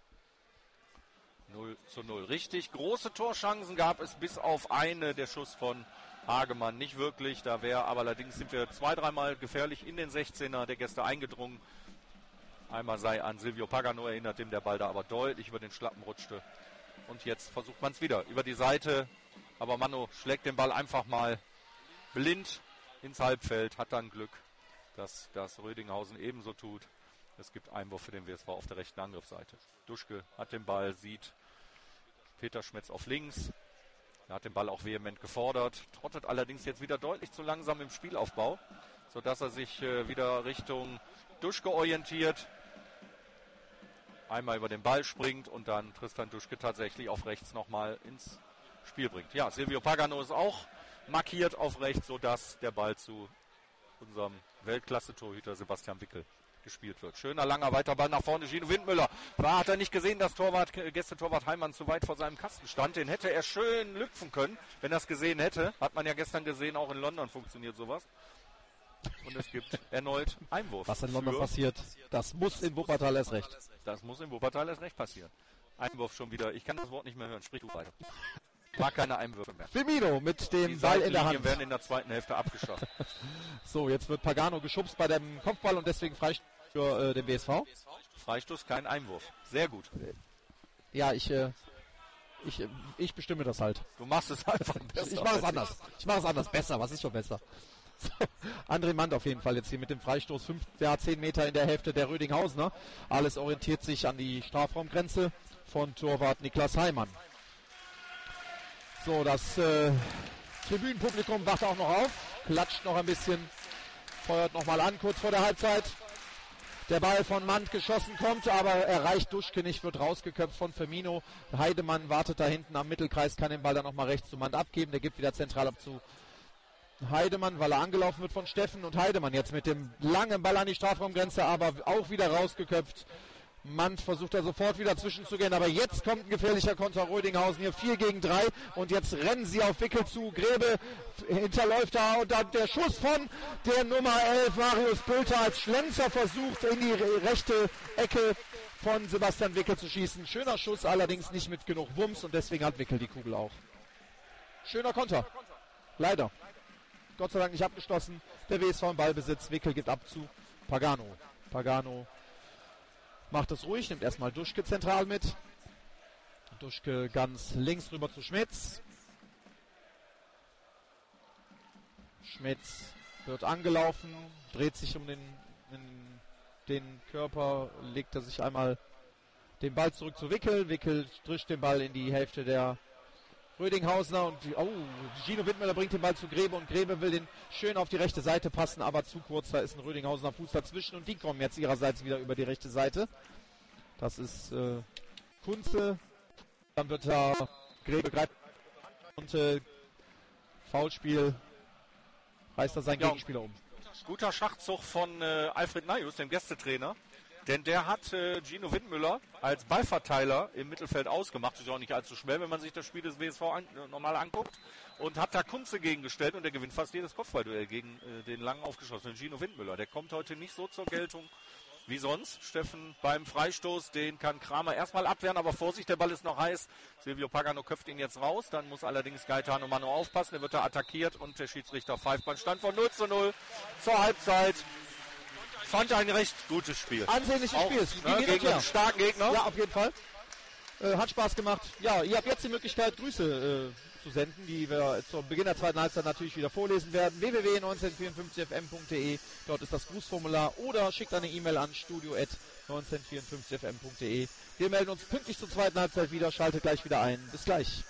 null zu null. Richtig große Torchancen gab es bis auf eine, der Schuss von Hagemann. Nicht wirklich, da wäre, aber allerdings sind wir zwei, dreimal gefährlich in den sechzehner der Gäste eingedrungen. Einmal sei an Silvio Pagano erinnert, dem der Ball da aber deutlich über den Schlappen rutschte. Und jetzt versucht man es wieder über die Seite, aber Mano schlägt den Ball einfach mal blind ins Halbfeld, hat dann Glück, dass das Rödinghausen ebenso tut. Es gibt Einwurf für den W S V auf der rechten Angriffsseite. Duschke hat den Ball, sieht Peter Schmetz auf links. Er hat den Ball auch vehement gefordert, trottet allerdings jetzt wieder deutlich zu langsam im Spielaufbau, sodass er sich äh, wieder Richtung Duschke orientiert. Einmal über den Ball springt und dann Tristan Duschke tatsächlich auf rechts nochmal ins Spiel bringt. Ja, Silvio Pagano ist auch markiert auf rechts, sodass der Ball zu unserem Weltklasse-Torhüter Sebastian Wickel gespielt wird. Schöner, langer, weiter Ball nach vorne. Gino Windmüller. War, hat er nicht gesehen, dass Torwart, Gäste-Torwart Heimann zu weit vor seinem Kasten stand. Den hätte er schön lüpfen können, wenn er es gesehen hätte. Hat man ja gestern gesehen, auch in London funktioniert sowas. Und es gibt erneut Einwurf. Was in London passiert, das muss in Wuppertal erst recht. Das muss in Wuppertal erst recht passieren. Einwurf schon wieder. Ich kann das Wort nicht mehr hören. Sprich du weiter. War keine Einwürfe mehr. Firmino mit dem Die Ball in der Hand. Die werden in der zweiten Hälfte abgeschafft. So, jetzt wird Pagano geschubst bei dem Kopfball und deswegen Freistoß für äh, den W S V. Freistoß, kein Einwurf. Sehr gut. Ja, ich, äh, ich, äh, ich bestimme das halt. Du machst es einfach besser. Ich mache es anders. Ich mache es anders. Besser. Was ist schon besser? So, André Mand auf jeden Fall jetzt hier mit dem Freistoß. Fünf, ja, zehn Meter in der Hälfte der Rödinghausener. Alles orientiert sich an die Strafraumgrenze von Torwart Niklas Heimann. So, das äh, Tribünenpublikum wacht auch noch auf. Klatscht noch ein bisschen. Feuert nochmal an, kurz vor der Halbzeit. Der Ball von Mand geschossen kommt, aber erreicht Duschke nicht, wird rausgeköpft von Firmino. Heidemann wartet da hinten am Mittelkreis, kann den Ball dann nochmal rechts zu Mand abgeben. Der gibt wieder zentral ab zu Heidemann, weil er angelaufen wird von Steffen. Und Heidemann jetzt mit dem langen Ball an die Strafraumgrenze, aber auch wieder rausgeköpft. Mand versucht da sofort wieder zwischenzugehen, aber jetzt kommt ein gefährlicher Konter Rödinghausen hier vier gegen drei und jetzt rennen sie auf Wickel zu. Grebe hinterläuft da und dann der Schuss von der Nummer elf, Marius Bülter, als Schlenzer versucht in die rechte Ecke von Sebastian Wickel zu schießen. Schöner Schuss, allerdings nicht mit genug Wumms und deswegen hat Wickel die Kugel auch. Schöner Konter. Leider. Gott sei Dank nicht abgeschlossen. Der W S V im Ballbesitz. Wickel gibt ab zu Pagano. Pagano macht es ruhig, nimmt erstmal Duschke zentral mit. Duschke ganz links rüber zu Schmitz. Schmitz wird angelaufen, dreht sich um den, in den Körper, legt er sich einmal den Ball zurück zu Wickel. Wickel strischt den Ball in die Hälfte der Rödinghausener und die, oh, Gino Windmüller bringt den Ball zu Grebe und Grebe will den schön auf die rechte Seite passen, aber zu kurz, da ist ein Rödinghausener Fuß dazwischen und die kommen jetzt ihrerseits wieder über die rechte Seite. Das ist äh, Kunze, dann wird da Grebe greift und äh, Foulspiel, reißt er seinen ja, Gegenspieler um. Guter Schachzug von äh, Alfred Najus, dem Gästetrainer. Denn der hat äh, Gino Windmüller als Ballverteiler im Mittelfeld ausgemacht. Ist ja auch nicht allzu schwer, wenn man sich das Spiel des W S V an, äh, normal anguckt. Und hat da Kunze gegengestellt und der gewinnt fast jedes Kopfballduell gegen äh, den lang aufgeschossenen Gino Windmüller. Der kommt heute nicht so zur Geltung wie sonst. Steffen beim Freistoß, den kann Kramer erstmal abwehren, aber Vorsicht, der Ball ist noch heiß. Silvio Pagano köpft ihn jetzt raus. Dann muss allerdings Gaetano Mano aufpassen. Der wird da attackiert und der Schiedsrichter pfeift beim Stand von null zu null zur Halbzeit. Fand ein recht gutes Spiel. Ansehnliches Auch, Spiel. Ne, gegen einen starken Gegner. Ja, auf jeden Fall. Äh, hat Spaß gemacht. Ja, ihr habt jetzt die Möglichkeit, Grüße äh, zu senden, die wir zu Beginn der zweiten Halbzeit natürlich wieder vorlesen werden. w w w punkt neunzehnhundertvierundfünfzig f m punkt d e. Dort ist das Grußformular oder schickt eine E-Mail an studio at neunzehnhundertvierundfünfzig f m punkt d e. Wir melden uns pünktlich zur zweiten Halbzeit wieder. Schaltet gleich wieder ein. Bis gleich.